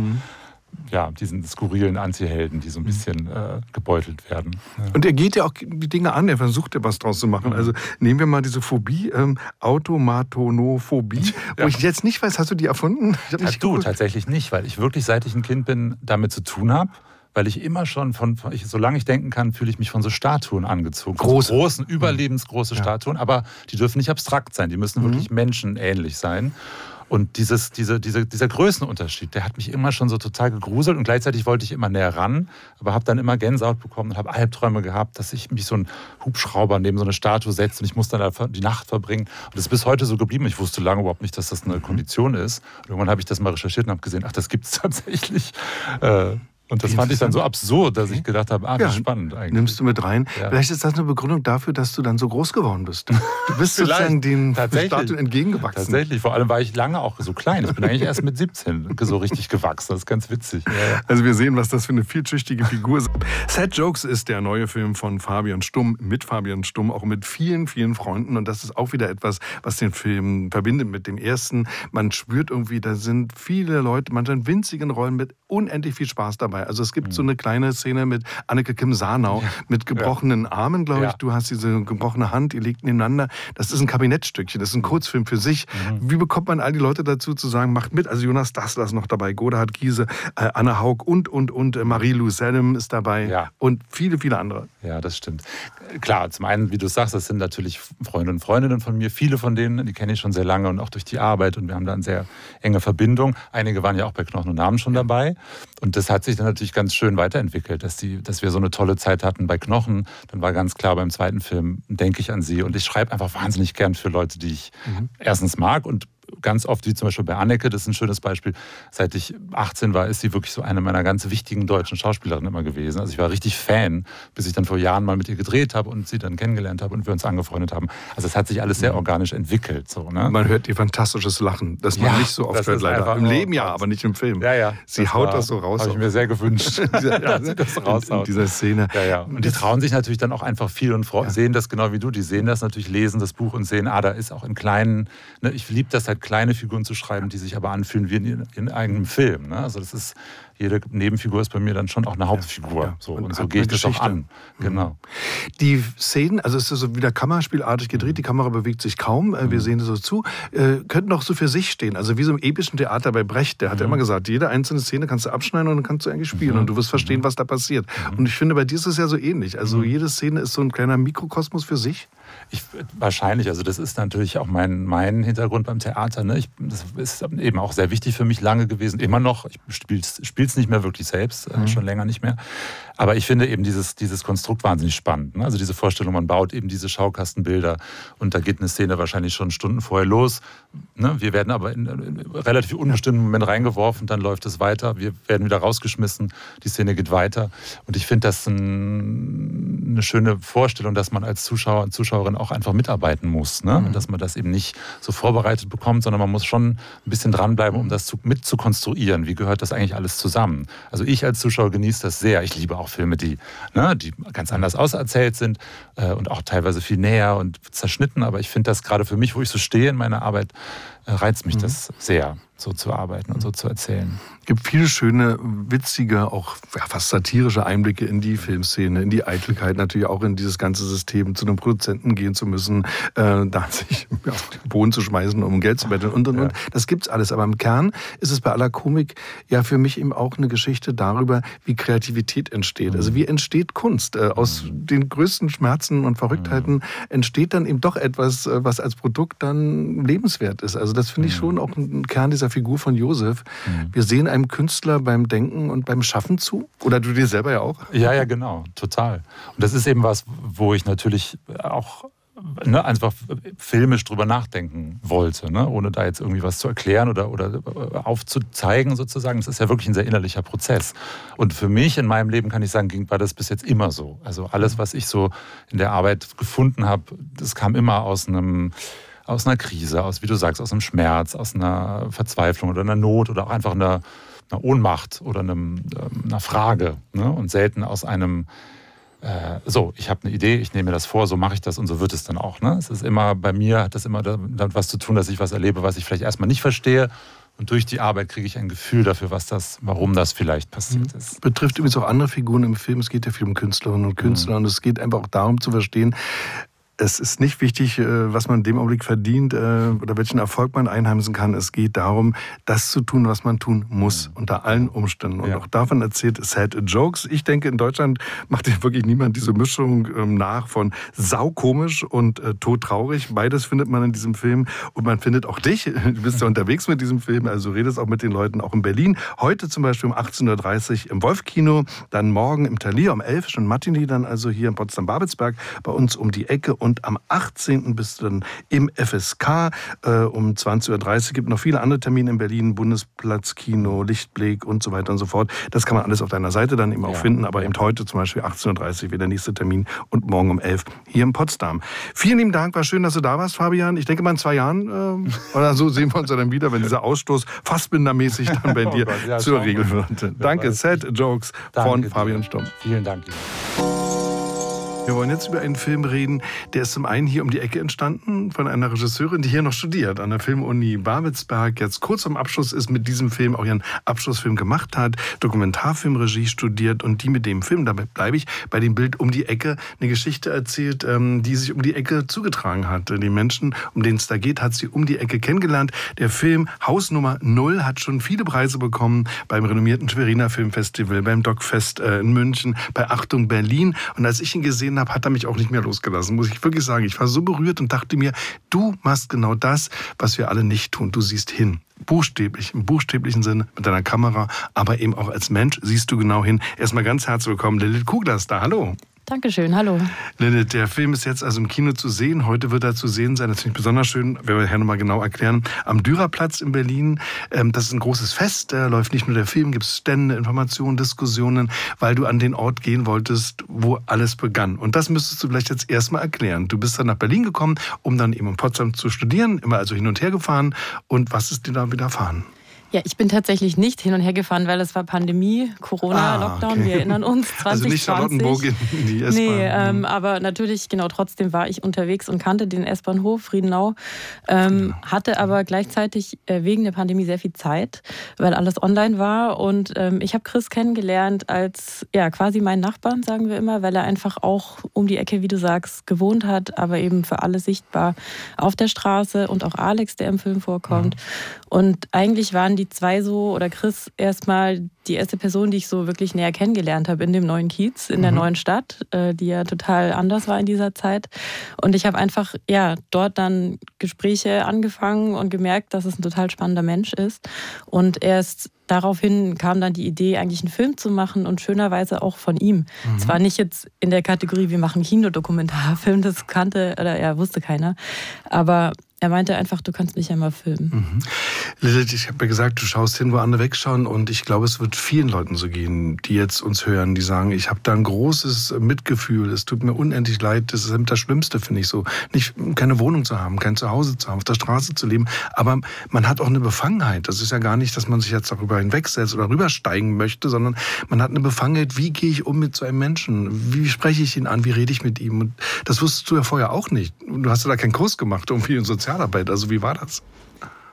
diesen skurrilen Antihelden, die so ein bisschen gebeutelt werden. Ja. Und er geht ja auch die Dinge an, er versucht ja was draus zu machen. Also nehmen wir mal diese Phobie, Automatonophobie, wo ich jetzt nicht weiß, hast du die erfunden? Tatsächlich nicht, weil ich wirklich, seit ich ein Kind bin, damit zu tun habe. Weil ich immer schon, solange ich denken kann, fühle ich mich von so Statuen angezogen. Großen, überlebensgroße Statuen, aber die dürfen nicht abstrakt sein, die müssen wirklich menschenähnlich sein. Und dieser Größenunterschied, der hat mich immer schon so total gegruselt und gleichzeitig wollte ich immer näher ran, aber habe dann immer Gänsehaut bekommen und habe Albträume gehabt, dass ich mich so ein Hubschrauber neben so eine Statue setze und ich muss dann da die Nacht verbringen. Und das ist bis heute so geblieben. Ich wusste lange überhaupt nicht, dass das eine Kondition ist. Und irgendwann habe ich das mal recherchiert und habe gesehen, ach, das gibt es tatsächlich. Und das fand ich dann so absurd, dass ich gedacht habe, wie spannend eigentlich. Nimmst du mit rein. Ja. Vielleicht ist das eine Begründung dafür, dass du dann so groß geworden bist. Du bist sozusagen den Statuen entgegengewachsen. Tatsächlich, vor allem war ich lange auch so klein. Ich bin eigentlich erst mit 17 so richtig gewachsen. Das ist ganz witzig. Ja. Also wir sehen, was das für eine vielschichtige Figur ist. Sad Jokes ist der neue Film von Fabian Stumm, mit Fabian Stumm, auch mit vielen, vielen Freunden. Und das ist auch wieder etwas, was den Film verbindet mit dem ersten. Man spürt irgendwie, da sind viele Leute, manchmal in winzigen Rollen mit unendlich viel Spaß dabei. Also es gibt so eine kleine Szene mit Anneke Kim Sarnau, mit gebrochenen Armen, glaube ich. Du hast diese gebrochene Hand, ihr liegt nebeneinander. Das ist ein Kabinettstückchen, das ist ein Kurzfilm für sich. Wie bekommt man all die Leute dazu zu sagen, macht mit? Also Jonas Dassler ist noch dabei, Godehard Giese, Anna Haug und Marie-Lou Salem ist dabei und viele, viele andere. Ja, das stimmt. Klar, zum einen, wie du sagst, das sind natürlich Freunde und Freundinnen von mir. Viele von denen, die kenne ich schon sehr lange und auch durch die Arbeit und wir haben da eine sehr enge Verbindung. Einige waren ja auch bei Knochen und Namen schon dabei und das hat sich dann natürlich ganz schön weiterentwickelt, dass wir so eine tolle Zeit hatten bei Knochen. Dann war ganz klar, beim zweiten Film denke ich an sie und ich schreibe einfach wahnsinnig gern für Leute, die ich erstens mag und ganz oft, wie zum Beispiel bei Anneke, das ist ein schönes Beispiel, seit ich 18 war, ist sie wirklich so eine meiner ganz wichtigen deutschen Schauspielerinnen immer gewesen. Also ich war richtig Fan, bis ich dann vor Jahren mal mit ihr gedreht habe und sie dann kennengelernt habe und wir uns angefreundet haben. Also es hat sich alles sehr organisch entwickelt. So, ne? Man hört ihr fantastisches Lachen, das man nicht so oft hört, leider. Im Leben aber nicht im Film. Sie haut das so raus. Habe ich mir sehr gewünscht, dass sie das raushaut. In dieser Szene. Und die trauen sich natürlich dann auch einfach viel und sehen das genau wie du. Die sehen das natürlich, lesen das Buch und sehen, da ist auch in kleinen, ne, ich liebe das halt, kleine Figuren zu schreiben, die sich aber anfühlen wie in einem Film. Ne? Also das ist, jede Nebenfigur ist bei mir dann schon auch eine Hauptfigur. So, und so gehe ich das auch an. Genau. Die Szenen, also es ist so wieder kammerspielartig gedreht, die Kamera bewegt sich kaum, wir sehen so zu, könnten auch so für sich stehen. Also wie so im epischen Theater bei Brecht, der hat ja immer gesagt, jede einzelne Szene kannst du abschneiden und dann kannst du eigentlich spielen und du wirst verstehen, was da passiert. Und ich finde, bei dir ist es ja so ähnlich. Also jede Szene ist so ein kleiner Mikrokosmos für sich. Wahrscheinlich, also das ist natürlich auch mein Hintergrund beim Theater. Ne? Das ist eben auch sehr wichtig für mich lange gewesen, immer noch. Ich spiele es nicht mehr wirklich selbst, schon länger nicht mehr. Aber ich finde eben dieses Konstrukt wahnsinnig spannend. Ne? Also diese Vorstellung, man baut eben diese Schaukastenbilder und da geht eine Szene wahrscheinlich schon Stunden vorher los. Ne? Wir werden aber in relativ unbestimmten Moment reingeworfen, dann läuft es weiter, wir werden wieder rausgeschmissen, die Szene geht weiter. Und ich finde das eine schöne Vorstellung, dass man als Zuschauer und Zuschauerin auch einfach mitarbeiten muss. Ne? Dass man das eben nicht so vorbereitet bekommt, sondern man muss schon ein bisschen dranbleiben, um das mit zu konstruieren. Wie gehört das eigentlich alles zusammen? Also ich als Zuschauer genieße das sehr. Ich liebe auch Filme, die ganz anders auserzählt sind und auch teilweise viel näher und zerschnitten. Aber ich finde das gerade für mich, wo ich so stehe in meiner Arbeit, reizt mich das sehr. so zu arbeiten und so zu erzählen. Es gibt viele schöne, witzige, auch fast satirische Einblicke in die Filmszene, in die Eitelkeit, natürlich auch in dieses ganze System, zu einem Produzenten gehen zu müssen, da sich auf den Boden zu schmeißen, um Geld zu betteln und. Das gibt's alles. Aber im Kern ist es bei aller Komik ja für mich eben auch eine Geschichte darüber, wie Kreativität entsteht. Also wie entsteht Kunst? Aus den größten Schmerzen und Verrücktheiten entsteht dann eben doch etwas, was als Produkt dann lebenswert ist. Also das finde ich schon auch ein Kern dieser Figur von Josef. Wir sehen einem Künstler beim Denken und beim Schaffen zu. Oder du dir selber ja auch. Ja, genau, total. Und das ist eben was, wo ich natürlich auch einfach filmisch drüber nachdenken wollte, ohne da jetzt irgendwie was zu erklären oder aufzuzeigen sozusagen. Das ist ja wirklich ein sehr innerlicher Prozess. Und für mich in meinem Leben, kann ich sagen, war das bis jetzt immer so. Also alles, was ich so in der Arbeit gefunden habe, das kam immer aus einer Krise, wie du sagst, aus einem Schmerz, aus einer Verzweiflung oder einer Not oder auch einfach einer Ohnmacht oder einer Frage. Und selten aus einem, ich habe eine Idee, ich nehme mir das vor, so mache ich das und so wird es dann auch. Es ist immer, bei mir hat das immer damit was zu tun, dass ich was erlebe, was ich vielleicht erstmal nicht verstehe. Und durch die Arbeit kriege ich ein Gefühl dafür, warum das vielleicht passiert ist. Betrifft übrigens auch andere Figuren im Film. Es geht ja viel um Künstlerinnen und Künstler und es geht einfach auch darum zu verstehen, es ist nicht wichtig, was man in dem Augenblick verdient oder welchen Erfolg man einheimsen kann. Es geht darum, das zu tun, was man tun muss, unter allen Umständen. Und auch davon erzählt Sad Jokes. Ich denke, in Deutschland macht ja wirklich niemand diese Mischung nach von saukomisch und todtraurig. Beides findet man in diesem Film. Und man findet auch dich. Du bist ja unterwegs mit diesem Film, also redest auch mit den Leuten auch in Berlin. Heute zum Beispiel um 18.30 Uhr im Wolf-Kino, dann morgen im Thalia um 11 Uhr, schon Matinee, dann also hier in Potsdam-Babelsberg bei uns um die Ecke. Und am 18. bist du dann im FSK um 20.30 Uhr. Gibt noch viele andere Termine in Berlin, Bundesplatzkino, Lichtblick und so weiter und so fort. Das kann man alles auf deiner Seite dann eben auch finden. Aber eben heute zum Beispiel 18.30 Uhr wieder der nächste Termin und morgen um 11 Uhr hier in Potsdam. Vielen lieben Dank, war schön, dass du da warst, Fabian. Ich denke mal in 2 Jahren oder so sehen wir uns dann wieder, wenn dieser Ausstoß fassbindermäßig dann bei dir zur Regel wird. Danke, Sad Jokes von Fabian Stumpf. Vielen Dank. Wir wollen jetzt über einen Film reden, der ist zum einen hier um die Ecke entstanden von einer Regisseurin, die hier noch studiert, an der Filmuni Babelsberg, jetzt kurz vorm Abschluss ist, mit diesem Film auch ihren Abschlussfilm gemacht hat, Dokumentarfilmregie studiert und die mit dem Film, dabei bleibe ich, bei dem Bild um die Ecke, eine Geschichte erzählt, die sich um die Ecke zugetragen hat. Die Menschen, um denen es da geht, hat sie um die Ecke kennengelernt. Der Film Hausnummer 0 hat schon viele Preise bekommen beim renommierten Schweriner Filmfestival, beim Docfest in München, bei Achtung Berlin. Und als ich ihn gesehen habe, hat er mich auch nicht mehr losgelassen, muss ich wirklich sagen. Ich war so berührt und dachte mir, du machst genau das, was wir alle nicht tun. Du siehst hin. Buchstäblich, im buchstäblichen Sinne mit deiner Kamera, aber eben auch als Mensch siehst du genau hin. Erstmal ganz herzlich willkommen, Lilith Kugler ist da. Hallo. Dankeschön, hallo. Lilith, der Film ist jetzt also im Kino zu sehen. Heute wird er zu sehen sein. Das finde ich besonders schön, werden wir nachher nochmal genau erklären. Am Dürerplatz in Berlin. Das ist ein großes Fest. Da läuft nicht nur der Film, gibt es Stände, Informationen, Diskussionen, weil du an den Ort gehen wolltest, wo alles begann. Und das müsstest du vielleicht jetzt erstmal erklären. Du bist dann nach Berlin gekommen, um dann eben in Potsdam zu studieren, immer also hin und her gefahren. Und was ist dir da widerfahren? Ja, ich bin tatsächlich nicht hin und her gefahren, weil es war Pandemie, Corona, Lockdown, okay. Wir erinnern uns, 2020. Also nicht Charlottenburg in die S-Bahn. Nee, aber natürlich, genau, trotzdem war ich unterwegs und kannte den S-Bahnhof Friedenau, hatte aber gleichzeitig wegen der Pandemie sehr viel Zeit, weil alles online war und ich habe Chris kennengelernt als quasi meinen Nachbarn, sagen wir immer, weil er einfach auch um die Ecke, wie du sagst, gewohnt hat, aber eben für alle sichtbar auf der Straße und auch Alex, der im Film vorkommt. Und eigentlich waren die zwei so, oder Chris erstmal die erste Person, die ich so wirklich näher kennengelernt habe in dem neuen Kiez, in der neuen Stadt, die ja total anders war in dieser Zeit. Und ich habe einfach dort dann Gespräche angefangen und gemerkt, dass es ein total spannender Mensch ist. Und erst daraufhin kam dann die Idee, eigentlich einen Film zu machen und schönerweise auch von ihm. Zwar nicht jetzt in der Kategorie, wir machen Kinodokumentarfilm, das wusste keiner, aber er meinte einfach, du kannst mich ja mal filmen. Lilith, ich habe ja gesagt, du schaust hin, wo andere wegschauen und ich glaube, es wird vielen Leuten so gehen, die jetzt uns hören, die sagen, ich habe da ein großes Mitgefühl, es tut mir unendlich leid, das ist das Schlimmste, finde ich so. Nicht keine Wohnung zu haben, kein Zuhause zu haben, auf der Straße zu leben, aber man hat auch eine Befangenheit. Das ist ja gar nicht, dass man sich jetzt darüber hinwegsetzt oder rübersteigen möchte, sondern man hat eine Befangenheit, wie gehe ich um mit so einem Menschen? Wie spreche ich ihn an? Wie rede ich mit ihm? Und das wusstest du ja vorher auch nicht. Du hast ja da keinen Kurs gemacht, irgendwie in Sozialarbeit. Also wie war das?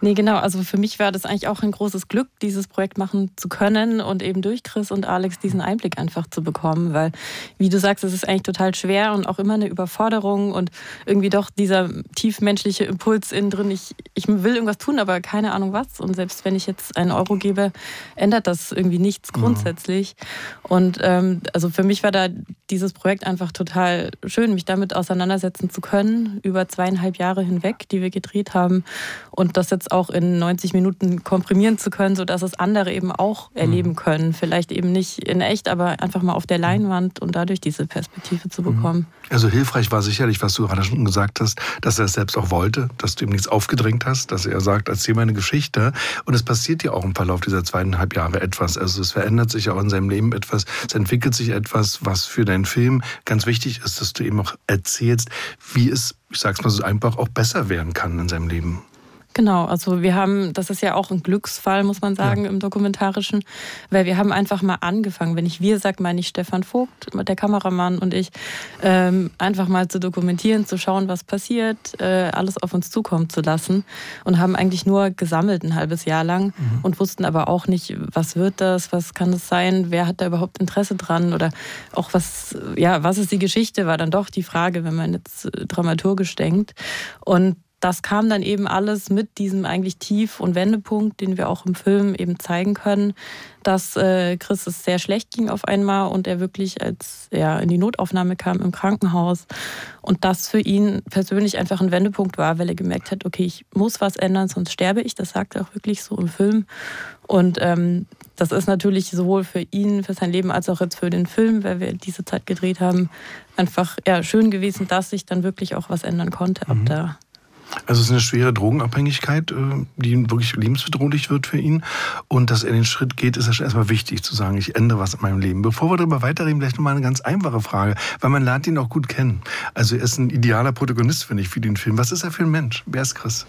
Nee, genau. Also für mich war das eigentlich auch ein großes Glück, dieses Projekt machen zu können und eben durch Chris und Alex diesen Einblick einfach zu bekommen, weil, wie du sagst, es ist eigentlich total schwer und auch immer eine Überforderung und irgendwie doch dieser tiefmenschliche Impuls innen drin, ich will irgendwas tun, aber keine Ahnung was, und selbst wenn ich jetzt 1 Euro gebe, ändert das irgendwie nichts grundsätzlich. Und also für mich war da dieses Projekt einfach total schön, mich damit auseinandersetzen zu können, über 2,5 Jahre hinweg, die wir gedreht haben, und das jetzt auch in 90 Minuten komprimieren zu können, sodass es andere eben auch erleben können. Vielleicht eben nicht in echt, aber einfach mal auf der Leinwand und dadurch diese Perspektive zu bekommen. Also hilfreich war sicherlich, was du gerade schon gesagt hast, dass er es selbst auch wollte, dass du ihm nichts aufgedrängt hast, dass er sagt, erzähl meine Geschichte. Und es passiert ja auch im Verlauf dieser 2,5 Jahre etwas. Also es verändert sich ja auch in seinem Leben etwas. Es entwickelt sich etwas, was für deinen Film ganz wichtig ist, dass du eben auch erzählst, wie es, ich sag's mal so einfach, auch besser werden kann in seinem Leben. Genau, also wir haben, das ist ja auch ein Glücksfall, muss man sagen, im Dokumentarischen, weil wir haben einfach mal angefangen, wenn ich wir sage, meine ich Stefan Vogt, der Kameramann und ich, einfach mal zu dokumentieren, zu schauen, was passiert, alles auf uns zukommen zu lassen, und haben eigentlich nur gesammelt ein halbes Jahr lang und wussten aber auch nicht, was wird das, was kann es sein, wer hat da überhaupt Interesse dran, oder auch was ist die Geschichte, war dann doch die Frage, wenn man jetzt dramaturgisch denkt. Und das kam dann eben alles mit diesem eigentlich Tief- und Wendepunkt, den wir auch im Film eben zeigen können, dass Chris es sehr schlecht ging auf einmal und er wirklich als in die Notaufnahme kam im Krankenhaus. Und das für ihn persönlich einfach ein Wendepunkt war, weil er gemerkt hat, okay, ich muss was ändern, sonst sterbe ich. Das sagt er auch wirklich so im Film. Und das ist natürlich sowohl für ihn, für sein Leben, als auch jetzt für den Film, weil wir diese Zeit gedreht haben, einfach schön gewesen, dass sich dann wirklich auch was ändern konnte ab da. Also es ist eine schwere Drogenabhängigkeit, die wirklich lebensbedrohlich wird für ihn. Und dass er den Schritt geht, ist ja schon erstmal wichtig, zu sagen, ich ändere was in meinem Leben. Bevor wir darüber weiterreden, vielleicht nochmal eine ganz einfache Frage, weil man lernt ihn auch gut kennen. Also er ist ein idealer Protagonist, finde ich, für den Film. Was ist er für ein Mensch? Wer ist Chris?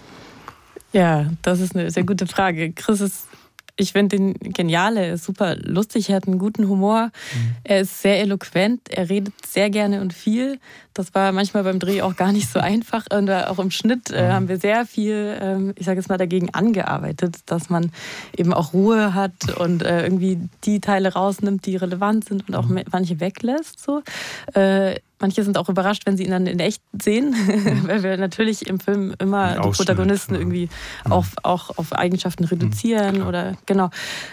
Ja, das ist eine sehr gute Frage. Chris ist, ich finde ihn genial, er ist super lustig, er hat einen guten Humor, er ist sehr eloquent, er redet sehr gerne und viel. Das war manchmal beim Dreh auch gar nicht so einfach. Und auch im Schnitt haben wir sehr viel, ich sage jetzt mal, dagegen angearbeitet, dass man eben auch Ruhe hat und irgendwie die Teile rausnimmt, die relevant sind und auch manche weglässt. So. Manche sind auch überrascht, wenn sie ihn dann in echt sehen, weil wir natürlich im Film immer die Protagonisten irgendwie auch auf Eigenschaften reduzieren oder genau.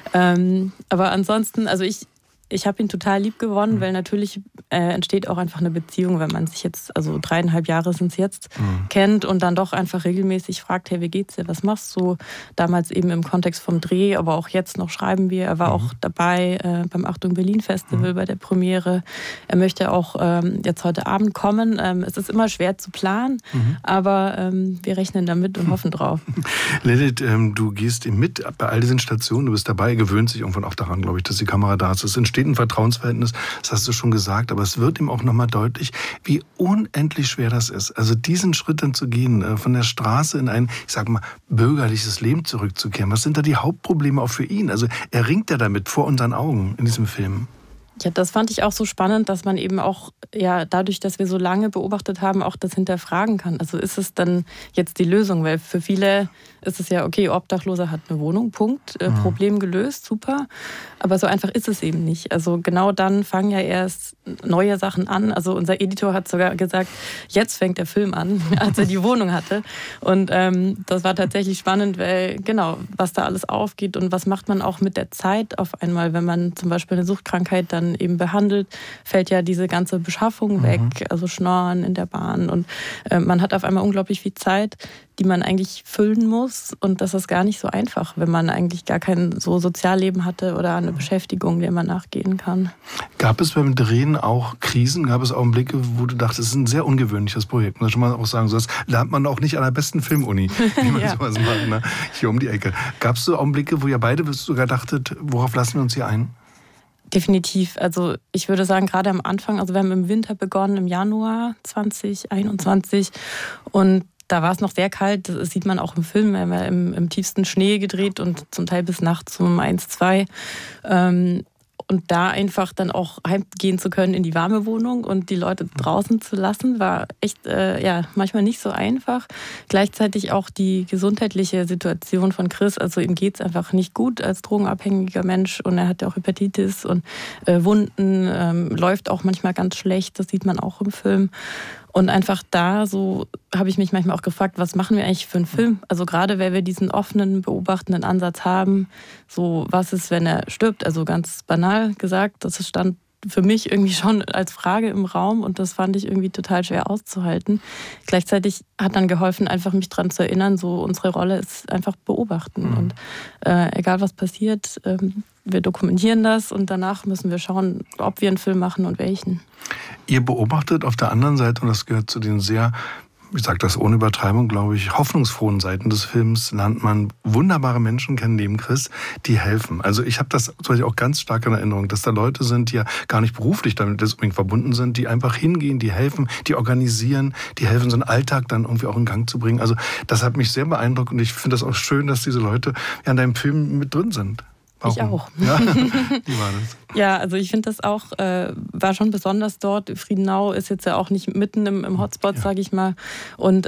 Aber ansonsten, also ich habe ihn total lieb gewonnen, weil natürlich entsteht auch einfach eine Beziehung, wenn man sich jetzt, also 3,5 Jahre sind es jetzt, kennt und dann doch einfach regelmäßig fragt, hey, wie geht's dir, was machst du? Damals eben im Kontext vom Dreh, aber auch jetzt noch schreiben wir. Er war auch dabei beim Achtung Berlin Festival bei der Premiere. Er möchte auch jetzt heute Abend kommen. Es ist immer schwer zu planen, aber wir rechnen damit und hoffen drauf. Lilith, du gehst ihm mit bei all diesen Stationen, du bist dabei, gewöhnt sich irgendwann auch daran, glaube ich, dass die Kamera da ist. Es entsteht ein Vertrauensverhältnis, das hast du schon gesagt, aber es wird ihm auch nochmal deutlich, wie unendlich schwer das ist. Also diesen Schritt dann zu gehen, von der Straße in ein, ich sag mal, bürgerliches Leben zurückzukehren. Was sind da die Hauptprobleme auch für ihn? Also er ringt ja damit vor unseren Augen in diesem Film. Ja, das fand ich auch so spannend, dass man eben auch, dadurch, dass wir so lange beobachtet haben, auch das hinterfragen kann. Also ist es dann jetzt die Lösung? Weil für viele ist es ja, okay, Obdachloser hat eine Wohnung, Punkt, Problem gelöst, super. Aber so einfach ist es eben nicht. Also genau dann fangen ja erst neue Sachen an. Also unser Editor hat sogar gesagt, jetzt fängt der Film an, als er die Wohnung hatte. Und das war tatsächlich spannend, weil genau, was da alles aufgeht und was macht man auch mit der Zeit auf einmal, wenn man zum Beispiel eine Suchtkrankheit dann eben behandelt, fällt ja diese ganze Beschaffung weg, also Schnorren in der Bahn. Und man hat auf einmal unglaublich viel Zeit, die man eigentlich füllen muss. Und das ist gar nicht so einfach, wenn man eigentlich gar kein so Sozialleben hatte oder eine Beschäftigung, der man nachgehen kann. Gab es beim Drehen auch Krisen? Gab es Augenblicke, wo du dachtest, es ist ein sehr ungewöhnliches Projekt? Muss man auch sagen, so das lernt man auch nicht an der besten Filmuni, wie man sowas macht, ne? Hier um die Ecke. Gab es so Augenblicke, wo ihr beide sogar dachtet, worauf lassen wir uns hier ein? Definitiv. Also ich würde sagen, gerade am Anfang, also wir haben im Winter begonnen, im Januar 2021 und da war es noch sehr kalt, das sieht man auch im Film, wir haben im tiefsten Schnee gedreht und zum Teil bis nachts um 1, 2. Und da einfach dann auch heimgehen zu können in die warme Wohnung und die Leute draußen zu lassen, war echt manchmal nicht so einfach. Gleichzeitig auch die gesundheitliche Situation von Chris. Also ihm geht es einfach nicht gut als drogenabhängiger Mensch und er hat ja auch Hepatitis und Wunden, läuft auch manchmal ganz schlecht, das sieht man auch im Film. Und einfach da so habe ich mich manchmal auch gefragt, was machen wir eigentlich für einen Film? Also gerade, weil wir diesen offenen, beobachtenden Ansatz haben, so was ist, wenn er stirbt? Also ganz banal gesagt, das stand für mich irgendwie schon als Frage im Raum und das fand ich irgendwie total schwer auszuhalten. Gleichzeitig hat dann geholfen, einfach mich daran zu erinnern, so unsere Rolle ist einfach beobachten. Und egal was passiert, wir dokumentieren das und danach müssen wir schauen, ob wir einen Film machen und welchen. Ihr beobachtet auf der anderen Seite, und das gehört zu den sehr, ich sage das ohne Übertreibung, glaube ich, hoffnungsfrohen Seiten des Films, lernt man wunderbare Menschen kennen neben Chris, die helfen. Also ich habe das zum Beispiel auch ganz stark in Erinnerung, dass da Leute sind, die ja gar nicht beruflich damit unbedingt verbunden sind, die einfach hingehen, die helfen, die organisieren, die helfen, so einen Alltag dann irgendwie auch in Gang zu bringen. Also das hat mich sehr beeindruckt und ich finde das auch schön, dass diese Leute ja in deinem Film mit drin sind. Warum? Ich auch. Ja, wie war das? Ja, also ich finde das auch, war schon besonders dort. Friedenau ist jetzt ja auch nicht mitten im Hotspot, sage ich mal. Und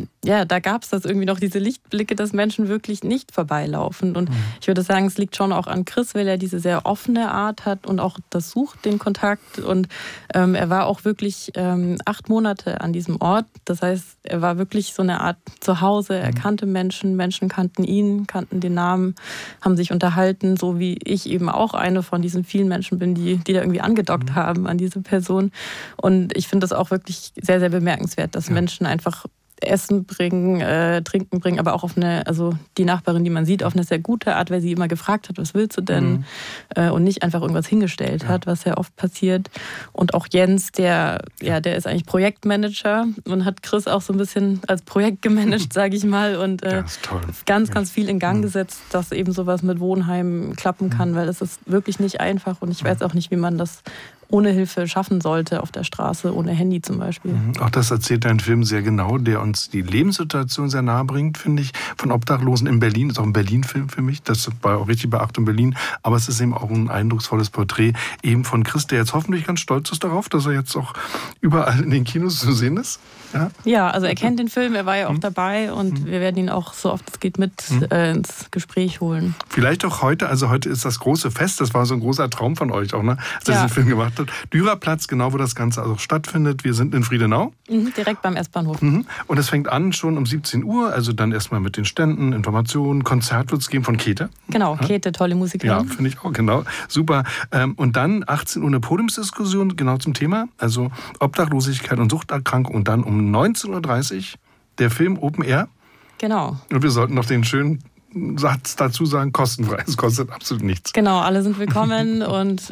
da gab es das irgendwie noch, diese Lichtblicke, dass Menschen wirklich nicht vorbeilaufen. Und ich würde sagen, es liegt schon auch an Chris, weil er diese sehr offene Art hat und auch das sucht, den Kontakt. Und er war auch wirklich 8 Monate an diesem Ort. Das heißt, er war wirklich so eine Art Zuhause. Er kannte Menschen, Menschen kannten ihn, kannten den Namen, haben sich unterhalten, so wie ich eben auch eine von diesen vielen Menschen bin, die da irgendwie angedockt haben an diese Person. Und ich finde das auch wirklich sehr, sehr bemerkenswert, dass Menschen einfach Essen bringen, Trinken bringen, aber auch auf also die Nachbarin, die man sieht, auf eine sehr gute Art, weil sie immer gefragt hat, was willst du denn? Und nicht einfach irgendwas hingestellt hat, was ja oft passiert. Und auch Jens, der ist eigentlich Projektmanager und hat Chris auch so ein bisschen als Projekt gemanagt, sage ich mal, und ganz, ganz viel in Gang gesetzt, dass eben sowas mit Wohnheimen klappen kann, weil es ist wirklich nicht einfach und ich weiß auch nicht, wie man das ohne Hilfe schaffen sollte auf der Straße, ohne Handy zum Beispiel. Auch das erzählt dein Film sehr genau, der uns die Lebenssituation sehr nahe bringt, finde ich, von Obdachlosen in Berlin. Das ist auch ein Berlin-Film für mich, das war auch richtig Beachtung Berlin, aber es ist eben auch ein eindrucksvolles Porträt eben von Chris, der jetzt hoffentlich ganz stolz ist darauf, dass er jetzt auch überall in den Kinos zu sehen ist. Ja, also er kennt den Film, er war ja auch dabei und wir werden ihn auch so oft es geht mit ins Gespräch holen. Vielleicht auch heute, also heute ist das große Fest, das war so ein großer Traum von euch auch, ne? Als ihr diesen Film gemacht habt. Dürerplatz, genau wo das Ganze also stattfindet. Wir sind in Friedenau. Direkt beim S-Bahnhof. Und es fängt an schon um 17 Uhr, also dann erstmal mit den Ständen, Informationen, Konzert wird es geben von Käthe. Genau, Käthe, tolle Musikerin. Ja, finde ich auch, genau. Super. Und dann 18 Uhr eine Podiumsdiskussion, genau zum Thema, also Obdachlosigkeit und Suchterkrankung und dann um 19.30 Uhr der Film Open Air. Genau. Und wir sollten noch den schönen Satz dazu sagen, kostenfrei. Es kostet absolut nichts. Genau, alle sind willkommen und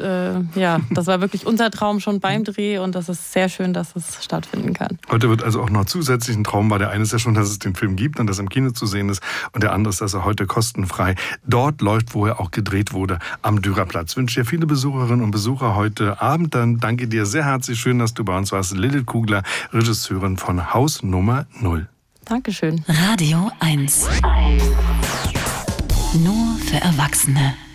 das war wirklich unser Traum schon beim Dreh und das ist sehr schön, dass es stattfinden kann. Heute wird also auch noch zusätzlich ein Traum, weil der eine ist ja schon, dass es den Film gibt und dass er im Kino zu sehen ist und der andere ist, dass er heute kostenfrei dort läuft, wo er auch gedreht wurde, am Dürerplatz. Ich wünsche dir viele Besucherinnen und Besucher heute Abend. Dann danke dir sehr herzlich. Schön, dass du bei uns warst. Lilith Kugler, Regisseurin von Haus Nummer 0. Dankeschön. Radio 1. Nur für Erwachsene.